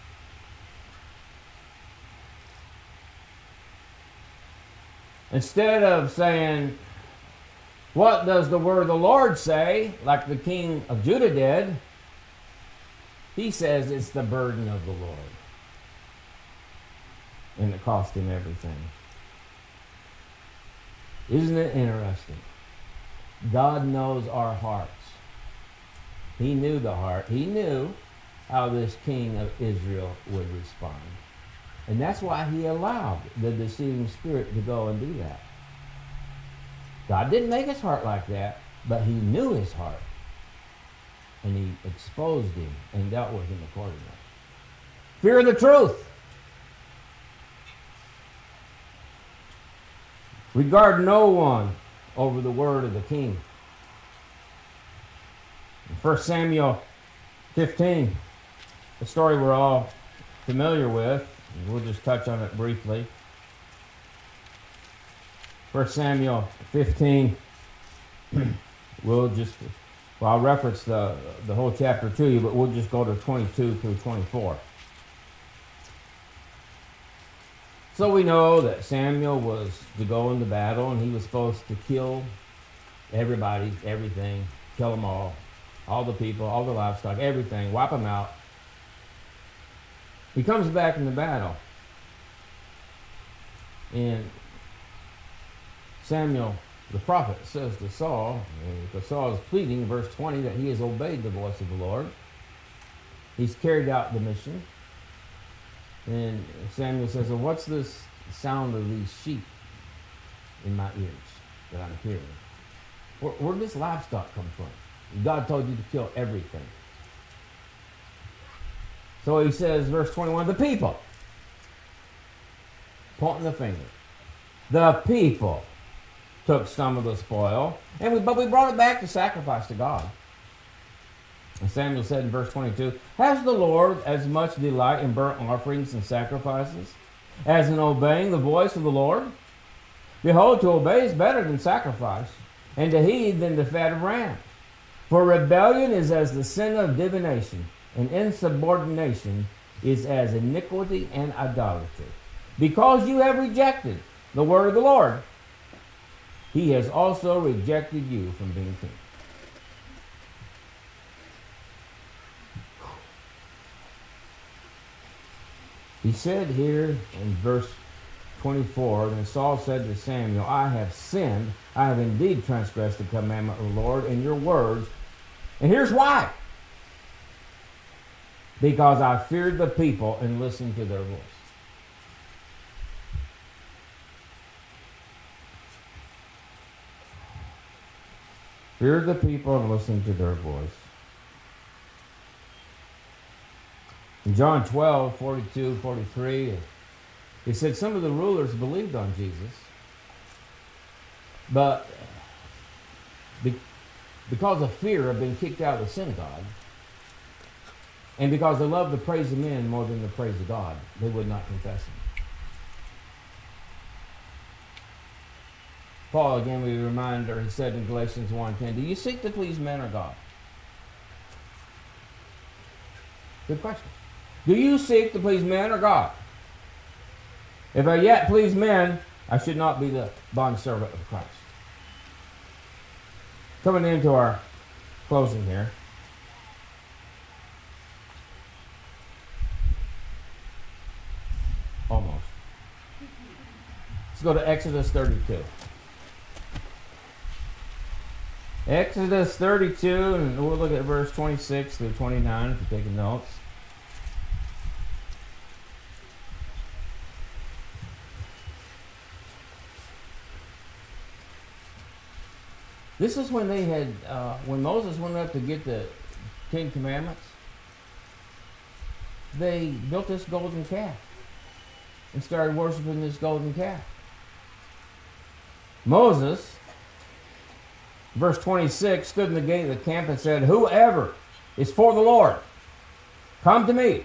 Instead of saying, what does the word of the Lord say, like the king of Judah did, he says it's the burden of the Lord. And it cost him everything. Isn't it interesting? God knows our hearts. He knew the heart. He knew how this king of Israel would respond. And that's why he allowed the deceiving spirit to go and do that. God didn't make his heart like that, but he knew his heart. And he exposed him and dealt with him accordingly. Fear the truth. Regard no one over the word of the king. In 1 Samuel 15, the story we're all familiar with. We'll just touch on it briefly. 1 Samuel 15, I'll reference the whole chapter to you, but we'll just go to 22 through 24. So we know that Samuel was to go into battle, and he was supposed to kill everybody, everything, kill them all the people, all the livestock, everything, wipe them out. He comes back in the battle, and Samuel, the prophet, says to Saul, because Saul is pleading in verse 20 that he has obeyed the voice of the Lord. He's carried out the mission. And Samuel says, well, what's this sound of these sheep in my ears that I'm hearing? Where does this livestock come from? God told you to kill everything. So he says, verse 21, the people. Pointing the finger. The people took some of the spoil, but we brought it back to sacrifice to God. And Samuel said in verse 22, has the Lord as much delight in burnt offerings and sacrifices as in obeying the voice of the Lord? Behold, to obey is better than sacrifice, and to heed than the fat of rams. For rebellion is as the sin of divination, and insubordination is as iniquity and idolatry. Because you have rejected the word of the Lord, he has also rejected you from being king. He said here in verse 24, then Saul said to Samuel, I have sinned. I have indeed transgressed the commandment of the Lord in your words. And here's why. Because I feared the people and listened to their voice. Feared the people and listened to their voice. In John 12, 42, 43, he said some of the rulers believed on Jesus, but because of fear of being kicked out of the synagogue, and because they loved the praise of men more than the praise of God, they would not confess him. Paul, again, we remind her, he said in Galatians 1:10, do you seek to please men or God? Good question. Do you seek to please men or God? If I yet please men, I should not be the bondservant of Christ. Coming into our closing here. Almost. Let's go to Exodus 32. Exodus 32, and we'll look at verse 26 through 29 if you're taking notes. This is when they had, when Moses went up to get the Ten Commandments. they built this golden calf and started worshiping this golden calf. Moses, verse 26, stood in the gate of the camp and said, "Whoever is for the Lord, come to me."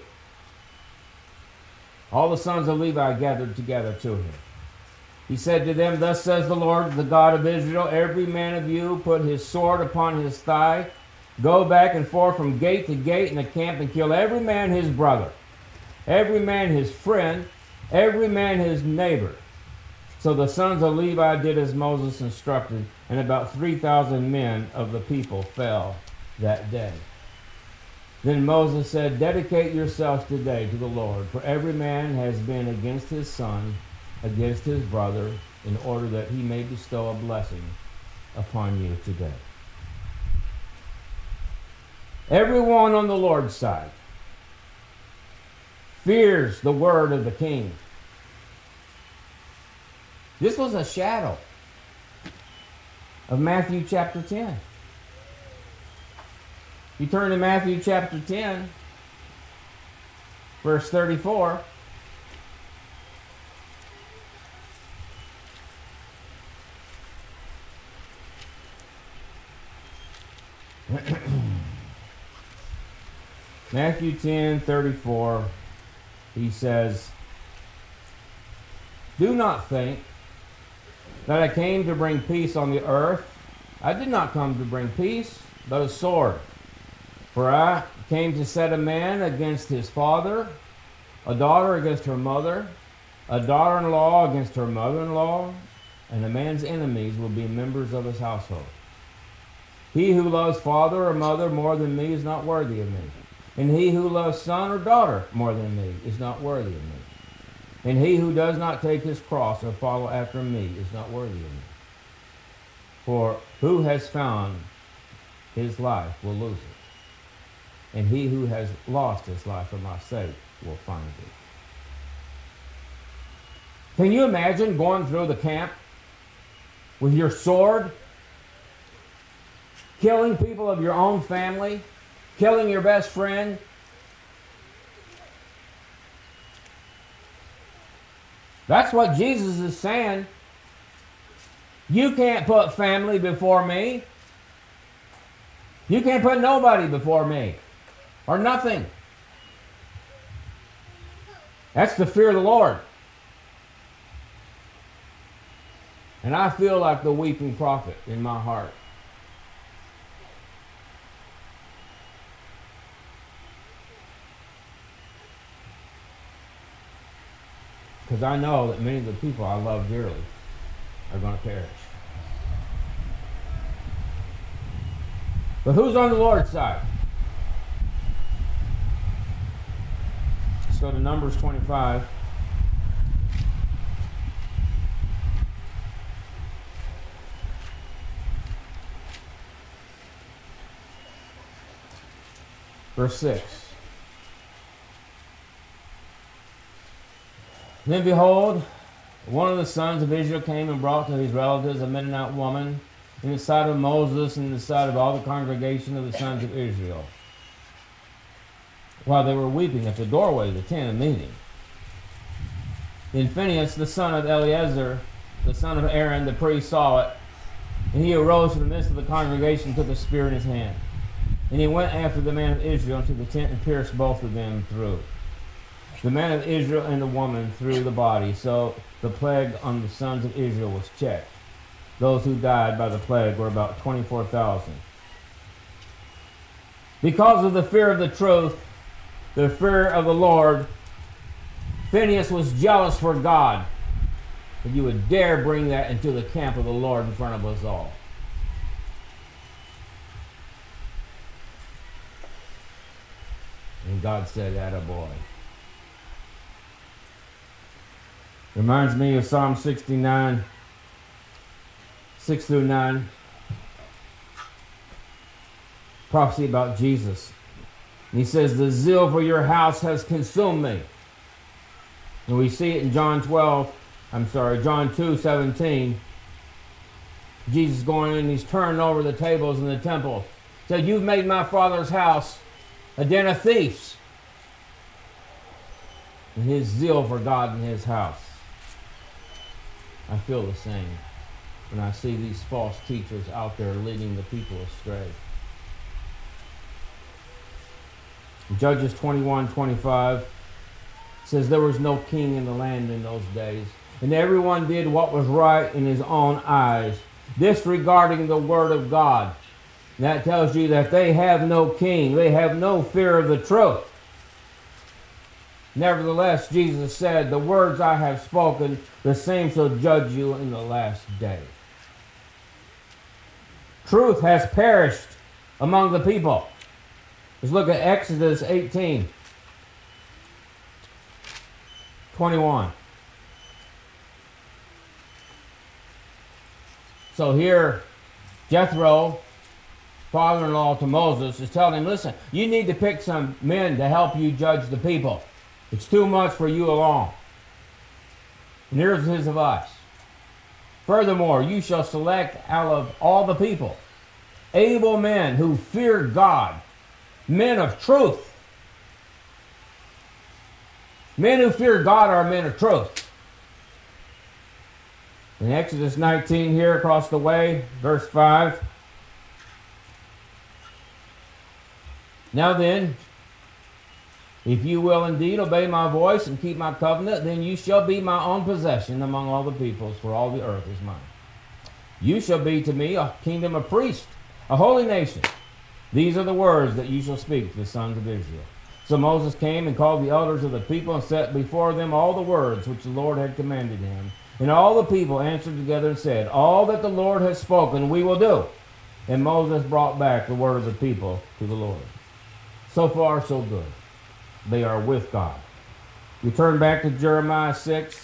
All the sons of Levi gathered together to him. He said to them, "Thus says the Lord, the God of Israel, every man of you put his sword upon his thigh, go back and forth from gate to gate in the camp and kill every man his brother, every man his friend, every man his neighbor." So the sons of Levi did as Moses instructed, and about 3,000 men of the people fell that day. Then Moses said, "Dedicate yourselves today to the Lord, for every man has been against his son, against his brother, in order that he may bestow a blessing upon you today." Everyone on the Lord's side fears the word of the king. This was a shadow of Matthew chapter 10. You turn to Matthew chapter 10, verse 34. Matthew 10:34, he says, "Do not think that I came to bring peace on the earth. I did not come to bring peace, but a sword. For I came to set a man against his father, a daughter against her mother, a daughter-in-law against her mother-in-law, and a man's enemies will be members of his household. He who loves father or mother more than me is not worthy of me. And he who loves son or daughter more than me is not worthy of me. And he who does not take his cross or follow after me is not worthy of me. For who has found his life will lose it. And he who has lost his life for my sake will find it." Can you imagine going through the camp with your sword, killing people of your own family, killing your best friend? That's what Jesus is saying. You can't put family before me. You can't put nobody before me. Or nothing. That's the fear of the Lord. And I feel like the weeping prophet in my heart. Because I know that many of the people I love dearly are going to perish. But who's on the Lord's side? Let's go to Numbers 25. Verse 6. Then behold, one of the sons of Israel came and brought to his relatives a Midianite woman in the sight of Moses and in the sight of all the congregation of the sons of Israel, while they were weeping at the doorway of the tent of meeting. Then Phinehas, the son of Eleazar, the son of Aaron, the priest, saw it, and he arose from the midst of the congregation and took a spear in his hand. And he went after the man of Israel into the tent and pierced both of them through, the man of Israel and the woman, through the body. So the plague on the sons of Israel was checked. Those who died by the plague were about 24,000. Because of the fear of the truth, the fear of the Lord, Phinehas was jealous for God that you would dare bring that into the camp of the Lord in front of us all. And God said, "Attaboy." Reminds me of Psalm 69, 6 through 9. Prophecy about Jesus. And he says, "The zeal for your house has consumed me." And we see it in John 2:17. Jesus going in and he's turning over the tables in the temple. He said, "You've made my Father's house a den of thieves." and his zeal for God and his house. I feel the same when I see these false teachers out there leading the people astray. Judges 21:25 says there was no king in the land in those days, and everyone did what was right in his own eyes, disregarding the word of God. And that tells you that they have no king. They have no fear of the truth. Nevertheless, Jesus said, the words I have spoken, the same shall judge you in the last day. Truth has perished among the people. Let's look at Exodus 18:21. So here, Jethro, father-in-law to Moses, is telling him, listen, you need to pick some men to help you judge the people. It's too much for you alone. And here's his advice. Furthermore, you shall select out of all the people able men who fear God, men of truth. Men who fear God are men of truth. In Exodus 19 here across the way, verse 5. Now then, if you will indeed obey my voice and keep my covenant, then you shall be my own possession among all the peoples, for all the earth is mine. You shall be to me a kingdom of priests, a holy nation. These are the words that you shall speak to the sons of Israel. So Moses came and called the elders of the people and set before them all the words which the Lord had commanded him. And all the people answered together and said, all that the Lord has spoken we will do. And Moses brought back the word of the people to the Lord. So far, so good. They are with God. We turn back to Jeremiah 6.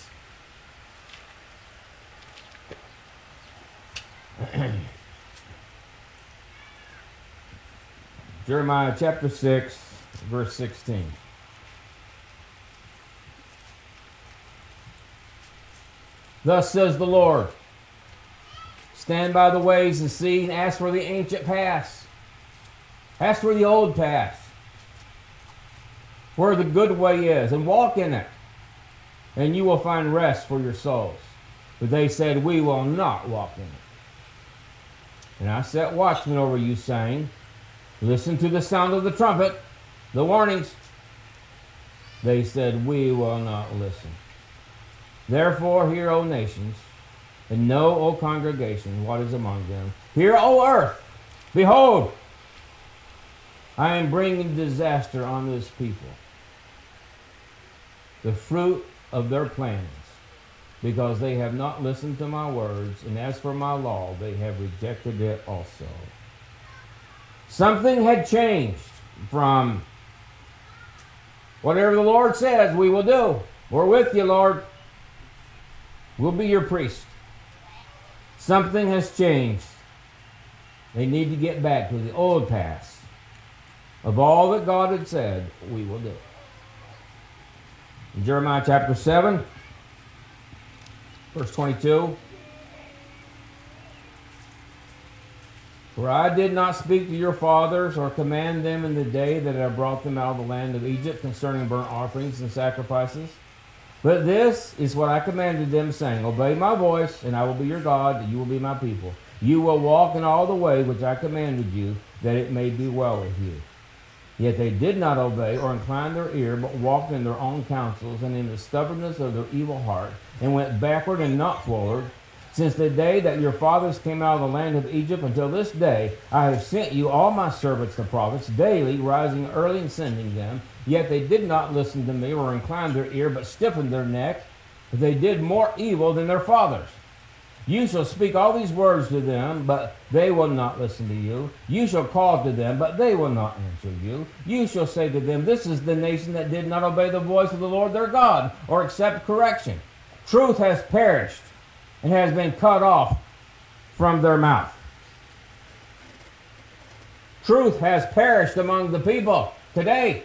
Jeremiah chapter 6, verse 16. Thus says the Lord, stand by the ways and see, and ask for the ancient paths. Ask for the old paths, where the good way is, and walk in it, and you will find rest for your souls. But they said, we will not walk in it. And I set watchmen over you, saying, listen to the sound of the trumpet, the warnings. They said, we will not listen. Therefore hear, O nations, and know, O congregation, what is among them. Hear, O earth, behold, I am bringing disaster on this people, the fruit of their plans, because they have not listened to my words, and as for my law, they have rejected it also. Something had changed from whatever the Lord says we will do. We're with you, Lord. We'll be your priest. Something has changed. They need to get back to the old paths of all that God had said we will do. In Jeremiah chapter 7, verse 22. For I did not speak to your fathers or command them in the day that I brought them out of the land of Egypt concerning burnt offerings and sacrifices. But this is what I commanded them, saying, obey my voice, and I will be your God, and you will be my people. You will walk in all the way which I commanded you, that it may be well with you. Yet they did not obey or incline their ear, but walked in their own counsels and in the stubbornness of their evil heart, and went backward and not forward. Since the day that your fathers came out of the land of Egypt until this day, I have sent you all my servants the prophets, daily rising early and sending them. Yet they did not listen to me or incline their ear, but stiffened their neck. But they did more evil than their fathers. You shall speak all these words to them, but they will not listen to you. You shall call to them, but they will not answer you. You shall say to them, this is the nation that did not obey the voice of the Lord their God, or accept correction. Truth has perished and has been cut off from their mouth. Truth has perished among the people today.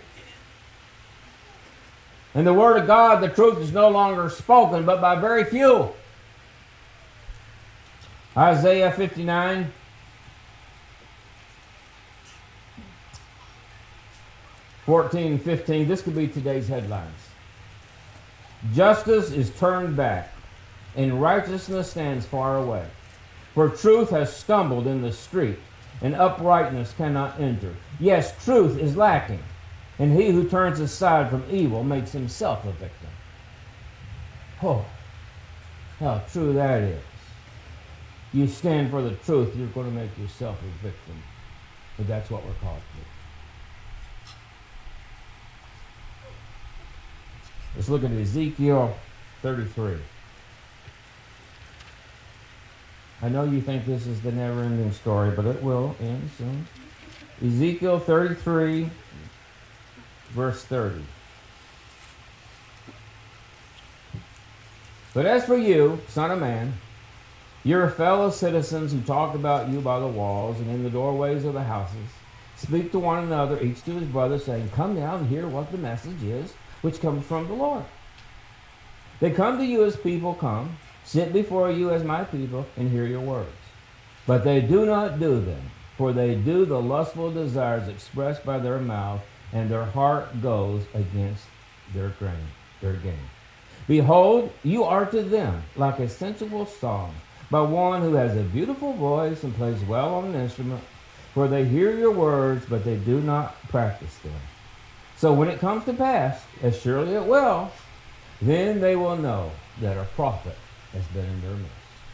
And the word of God, the truth is no longer spoken, but by very few. Isaiah 59. (14 and 15). This could be today's headlines. Justice is turned back, and righteousness stands far away. For truth has stumbled in the street, and uprightness cannot enter. Yes, truth is lacking, and he who turns aside from evil makes himself a victim. Oh, how true that is. You stand for the truth, you're going to make yourself a victim. But that's what we're called to. Let's look at Ezekiel 33. I know you think this is the never-ending story, but it will end soon. Ezekiel 33, verse 30. But as for you, son of man, your fellow citizens who talk about you by the walls and in the doorways of the houses, speak to one another, each to his brother, saying, come down and hear what the message is, which comes from the Lord. They come to you as people come, sit before you as my people, and hear your words. But they do not do them, for they do the lustful desires expressed by their mouth, and their heart goes against their gain. Behold, you are to them like a sensual song, by one who has a beautiful voice and plays well on an instrument, for they hear your words, but they do not practice them. So when it comes to pass, as surely it will, then they will know that a prophet has been in their midst.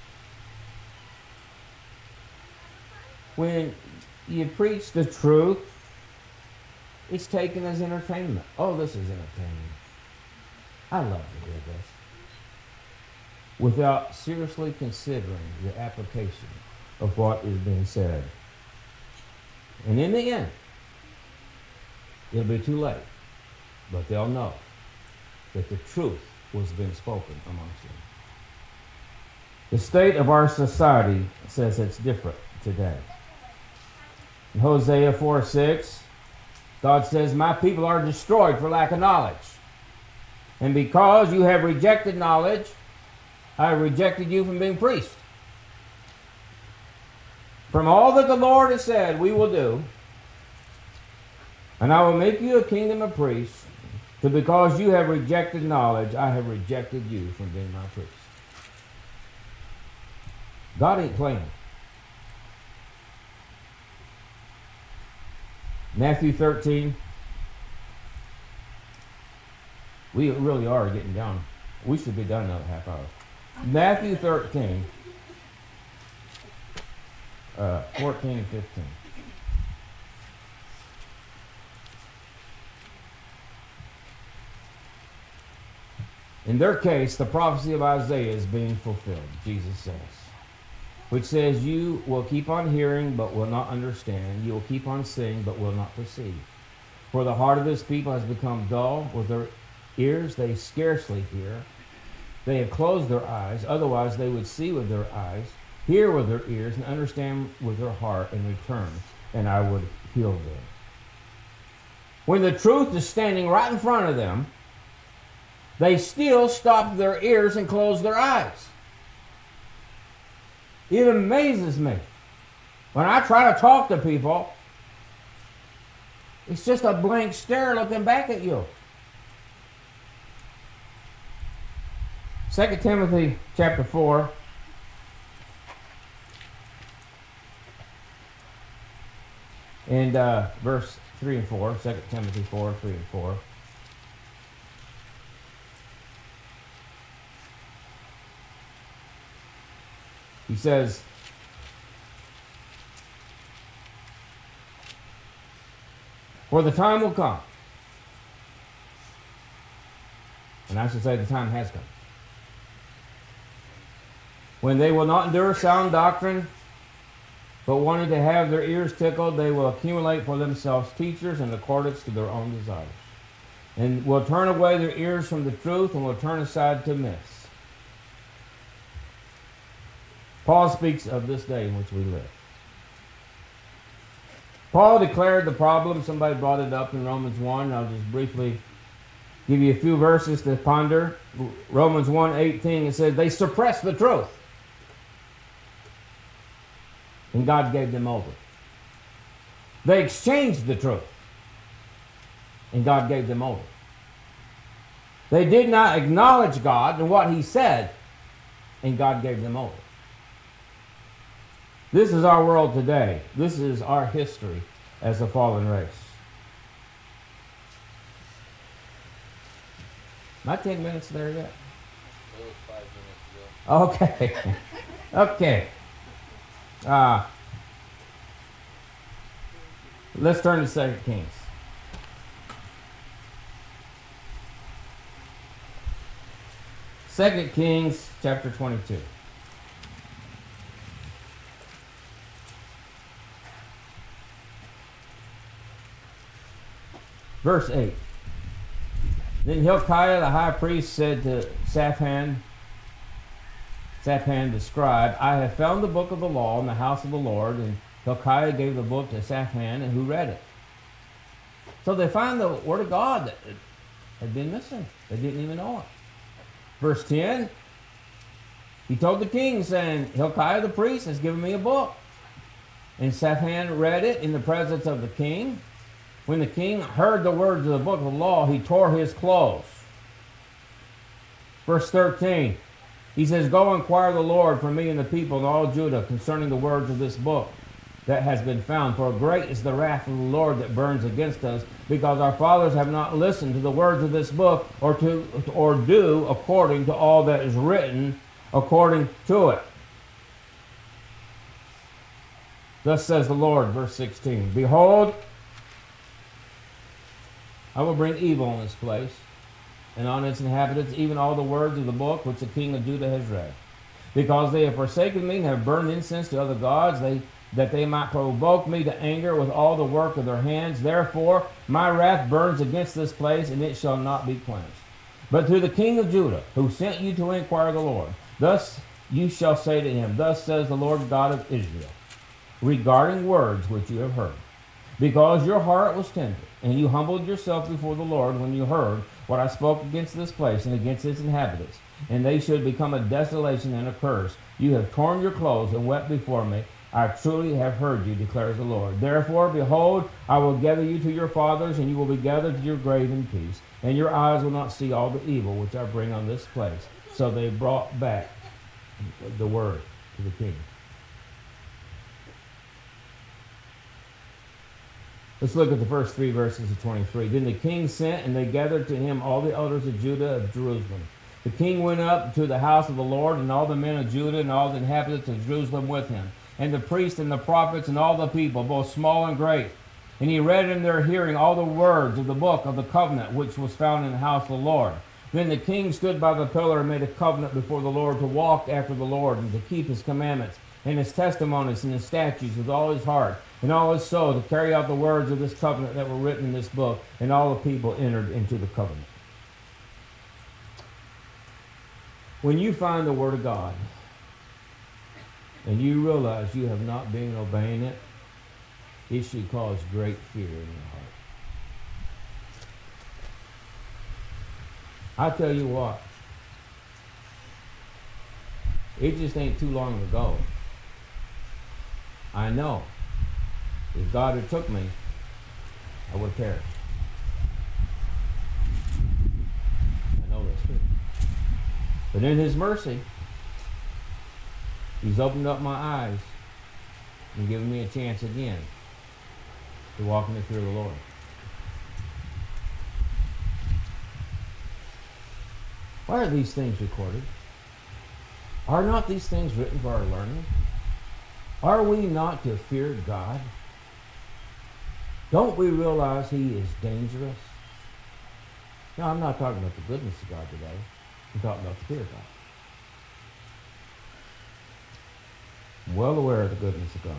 When you preach the truth, it's taken as entertainment. Oh, this is entertaining. I love to hear this. Without seriously considering the application of what is being said. And in the end, it'll be too late, but they'll know that the truth was being spoken amongst them. The state of our society says it's different today. In Hosea 4:6, God says, my people are destroyed for lack of knowledge. And because you have rejected knowledge, I have rejected you from being priest. From all that the Lord has said we will do, and I will make you a kingdom of priests, so because you have rejected knowledge, I have rejected you from being my priest. God ain't playing. Matthew 13. We really are getting down. We should be done another half hour. Matthew 13, 14 and 15. In their case, the prophecy of Isaiah is being fulfilled, Jesus says, which says, you will keep on hearing, but will not understand. You will keep on seeing, but will not perceive. For the heart of this people has become dull. With their ears they scarcely hear. They have closed their eyes. Otherwise they would see with their eyes, hear with their ears, and understand with their heart, and return, and I would heal them. When the truth is standing right in front of them, they still stop their ears and close their eyes. It amazes me. When I try to talk to people, it's just a blank stare looking back at you. 2 Timothy chapter 4. And verse 3 and 4. 2 Timothy 4, 3 and 4. He says, for the time will come, and I should say the time has come, when they will not endure sound doctrine, but wanting to have their ears tickled, they will accumulate for themselves teachers in accordance to their own desires, and will turn away their ears from the truth and will turn aside to myths. Paul speaks of this day in which we live. Paul declared the problem. Somebody brought it up in Romans 1. I'll just briefly give you a few verses to ponder. Romans 1:18, it says, they suppressed the truth, and God gave them over. They exchanged the truth, and God gave them over. They did not acknowledge God and what he said, and God gave them over. This is our world today. This is our history as a fallen race. Not 10 minutes there yet? It was 5 minutes ago. Okay. Okay. Let's turn to 2 Kings. Second Kings chapter 22. Verse 8. Then Hilkiah the high priest said to Shaphan the scribe, I have found the book of the law in the house of the Lord. And Hilkiah gave the book to Shaphan, and who read it. So they find the word of God that had been missing. They didn't even know it. Verse 10, he told the king, saying, Hilkiah the priest has given me a book. And Shaphan read it in the presence of the king. When the king heard the words of the book of the law, he tore his clothes. Verse 13, he says, Go inquire of the Lord for me and the people and all Judah concerning the words of this book that has been found. For great is the wrath of the Lord that burns against us, because our fathers have not listened to the words of this book, or do according to all that is written according to it. Thus says the Lord, verse 16, Behold, I will bring evil on this place, and on its inhabitants, even all the words of the book which the king of Judah has read. Because they have forsaken me and have burned incense to other gods, that they might provoke me to anger with all the work of their hands. Therefore my wrath burns against this place, and it shall not be quenched. But to the king of Judah, who sent you to inquire of the Lord, thus you shall say to him, Thus says the Lord God of Israel, regarding words which you have heard. Because your heart was tender, and you humbled yourself before the Lord when you heard what I spoke against this place and against its inhabitants, and they should become a desolation and a curse. You have torn your clothes and wept before me. I truly have heard you, declares the Lord. Therefore, behold, I will gather you to your fathers, and you will be gathered to your grave in peace, and your eyes will not see all the evil which I bring on this place. So they brought back the word to the king. Let's look at the first 3 verses of 23. Then the king sent, and they gathered to him all the elders of Judah of Jerusalem. The king went up to the house of the Lord, and all the men of Judah and all the inhabitants of Jerusalem with him, and the priests and the prophets and all the people, both small and great. And he read in their hearing all the words of the book of the covenant which was found in the house of the Lord. Then the king stood by the pillar and made a covenant before the Lord to walk after the Lord and to keep his commandments and his testimonies and his statutes with all his heart and all his soul, to carry out the words of this covenant that were written in this book. And all the people entered into the covenant. When you find the word of God and you realize you have not been obeying it, it should cause great fear in your heart. I tell you what, it just ain't too long ago. I know if God had took me, I would have perished. I know that's true. But in his mercy, he's opened up my eyes and given me a chance again to walk in the fear of the Lord. Why are these things recorded? Are not these things written for our learning? Are we not to fear God? Don't we realize he is dangerous? No, I'm not talking about the goodness of God today. I'm talking about the fear of God. I'm well aware of the goodness of God.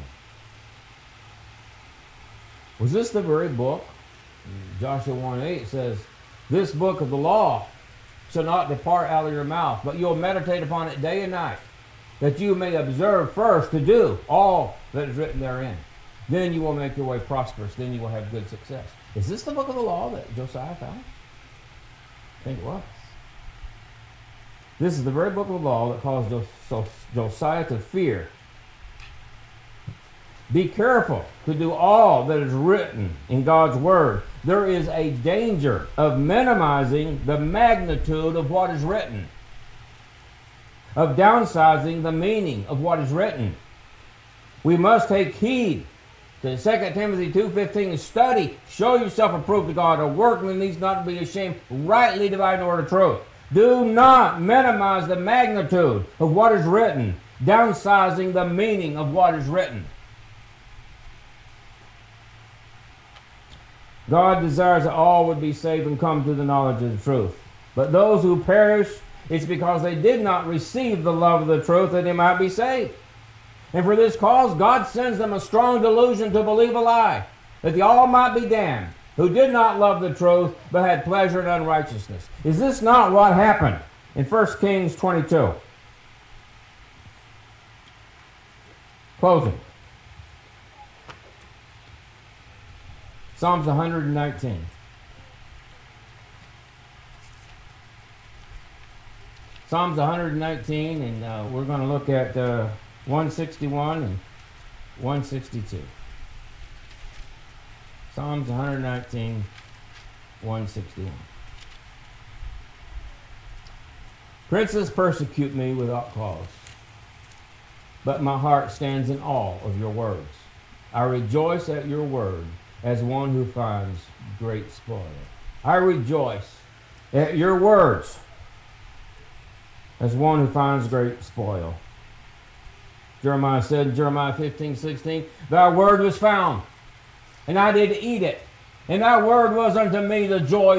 Was this the very book? Joshua 1:8 says, This book of the law shall not depart out of your mouth, but you'll meditate upon it day and night, that you may observe first to do all that is written therein. Then you will make your way prosperous. Then you will have good success. Is this the book of the law that Josiah found? I think it was. This is the very book of the law that caused Josiah to fear Be careful to do all that is written in God's Word. There is a danger of minimizing the magnitude of what is written, of downsizing the meaning of what is written. We must take heed to 2 Timothy 2:15, study, show yourself approved to God, a workman that needs not to be ashamed, rightly dividing the word of truth. Do not minimize the magnitude of what is written, downsizing the meaning of what is written. God desires that all would be saved and come to the knowledge of the truth. But those who perish, it's because they did not receive the love of the truth that they might be saved. And for this cause, God sends them a strong delusion to believe a lie, that they all might be damned, who did not love the truth, but had pleasure in unrighteousness. Is this not what happened in 1 Kings 22? Closing. Psalms 119. Psalms 119, and we're going to look at 161 and 162. Psalms 119, 161. Princes persecute me without cause, but my heart stands in awe of your words. I rejoice at your word as one who finds great spoil. I rejoice at your words as one who finds great spoil. Jeremiah said in Jeremiah 15:16, thy word was found, and I did eat it, and thy word was unto me the joy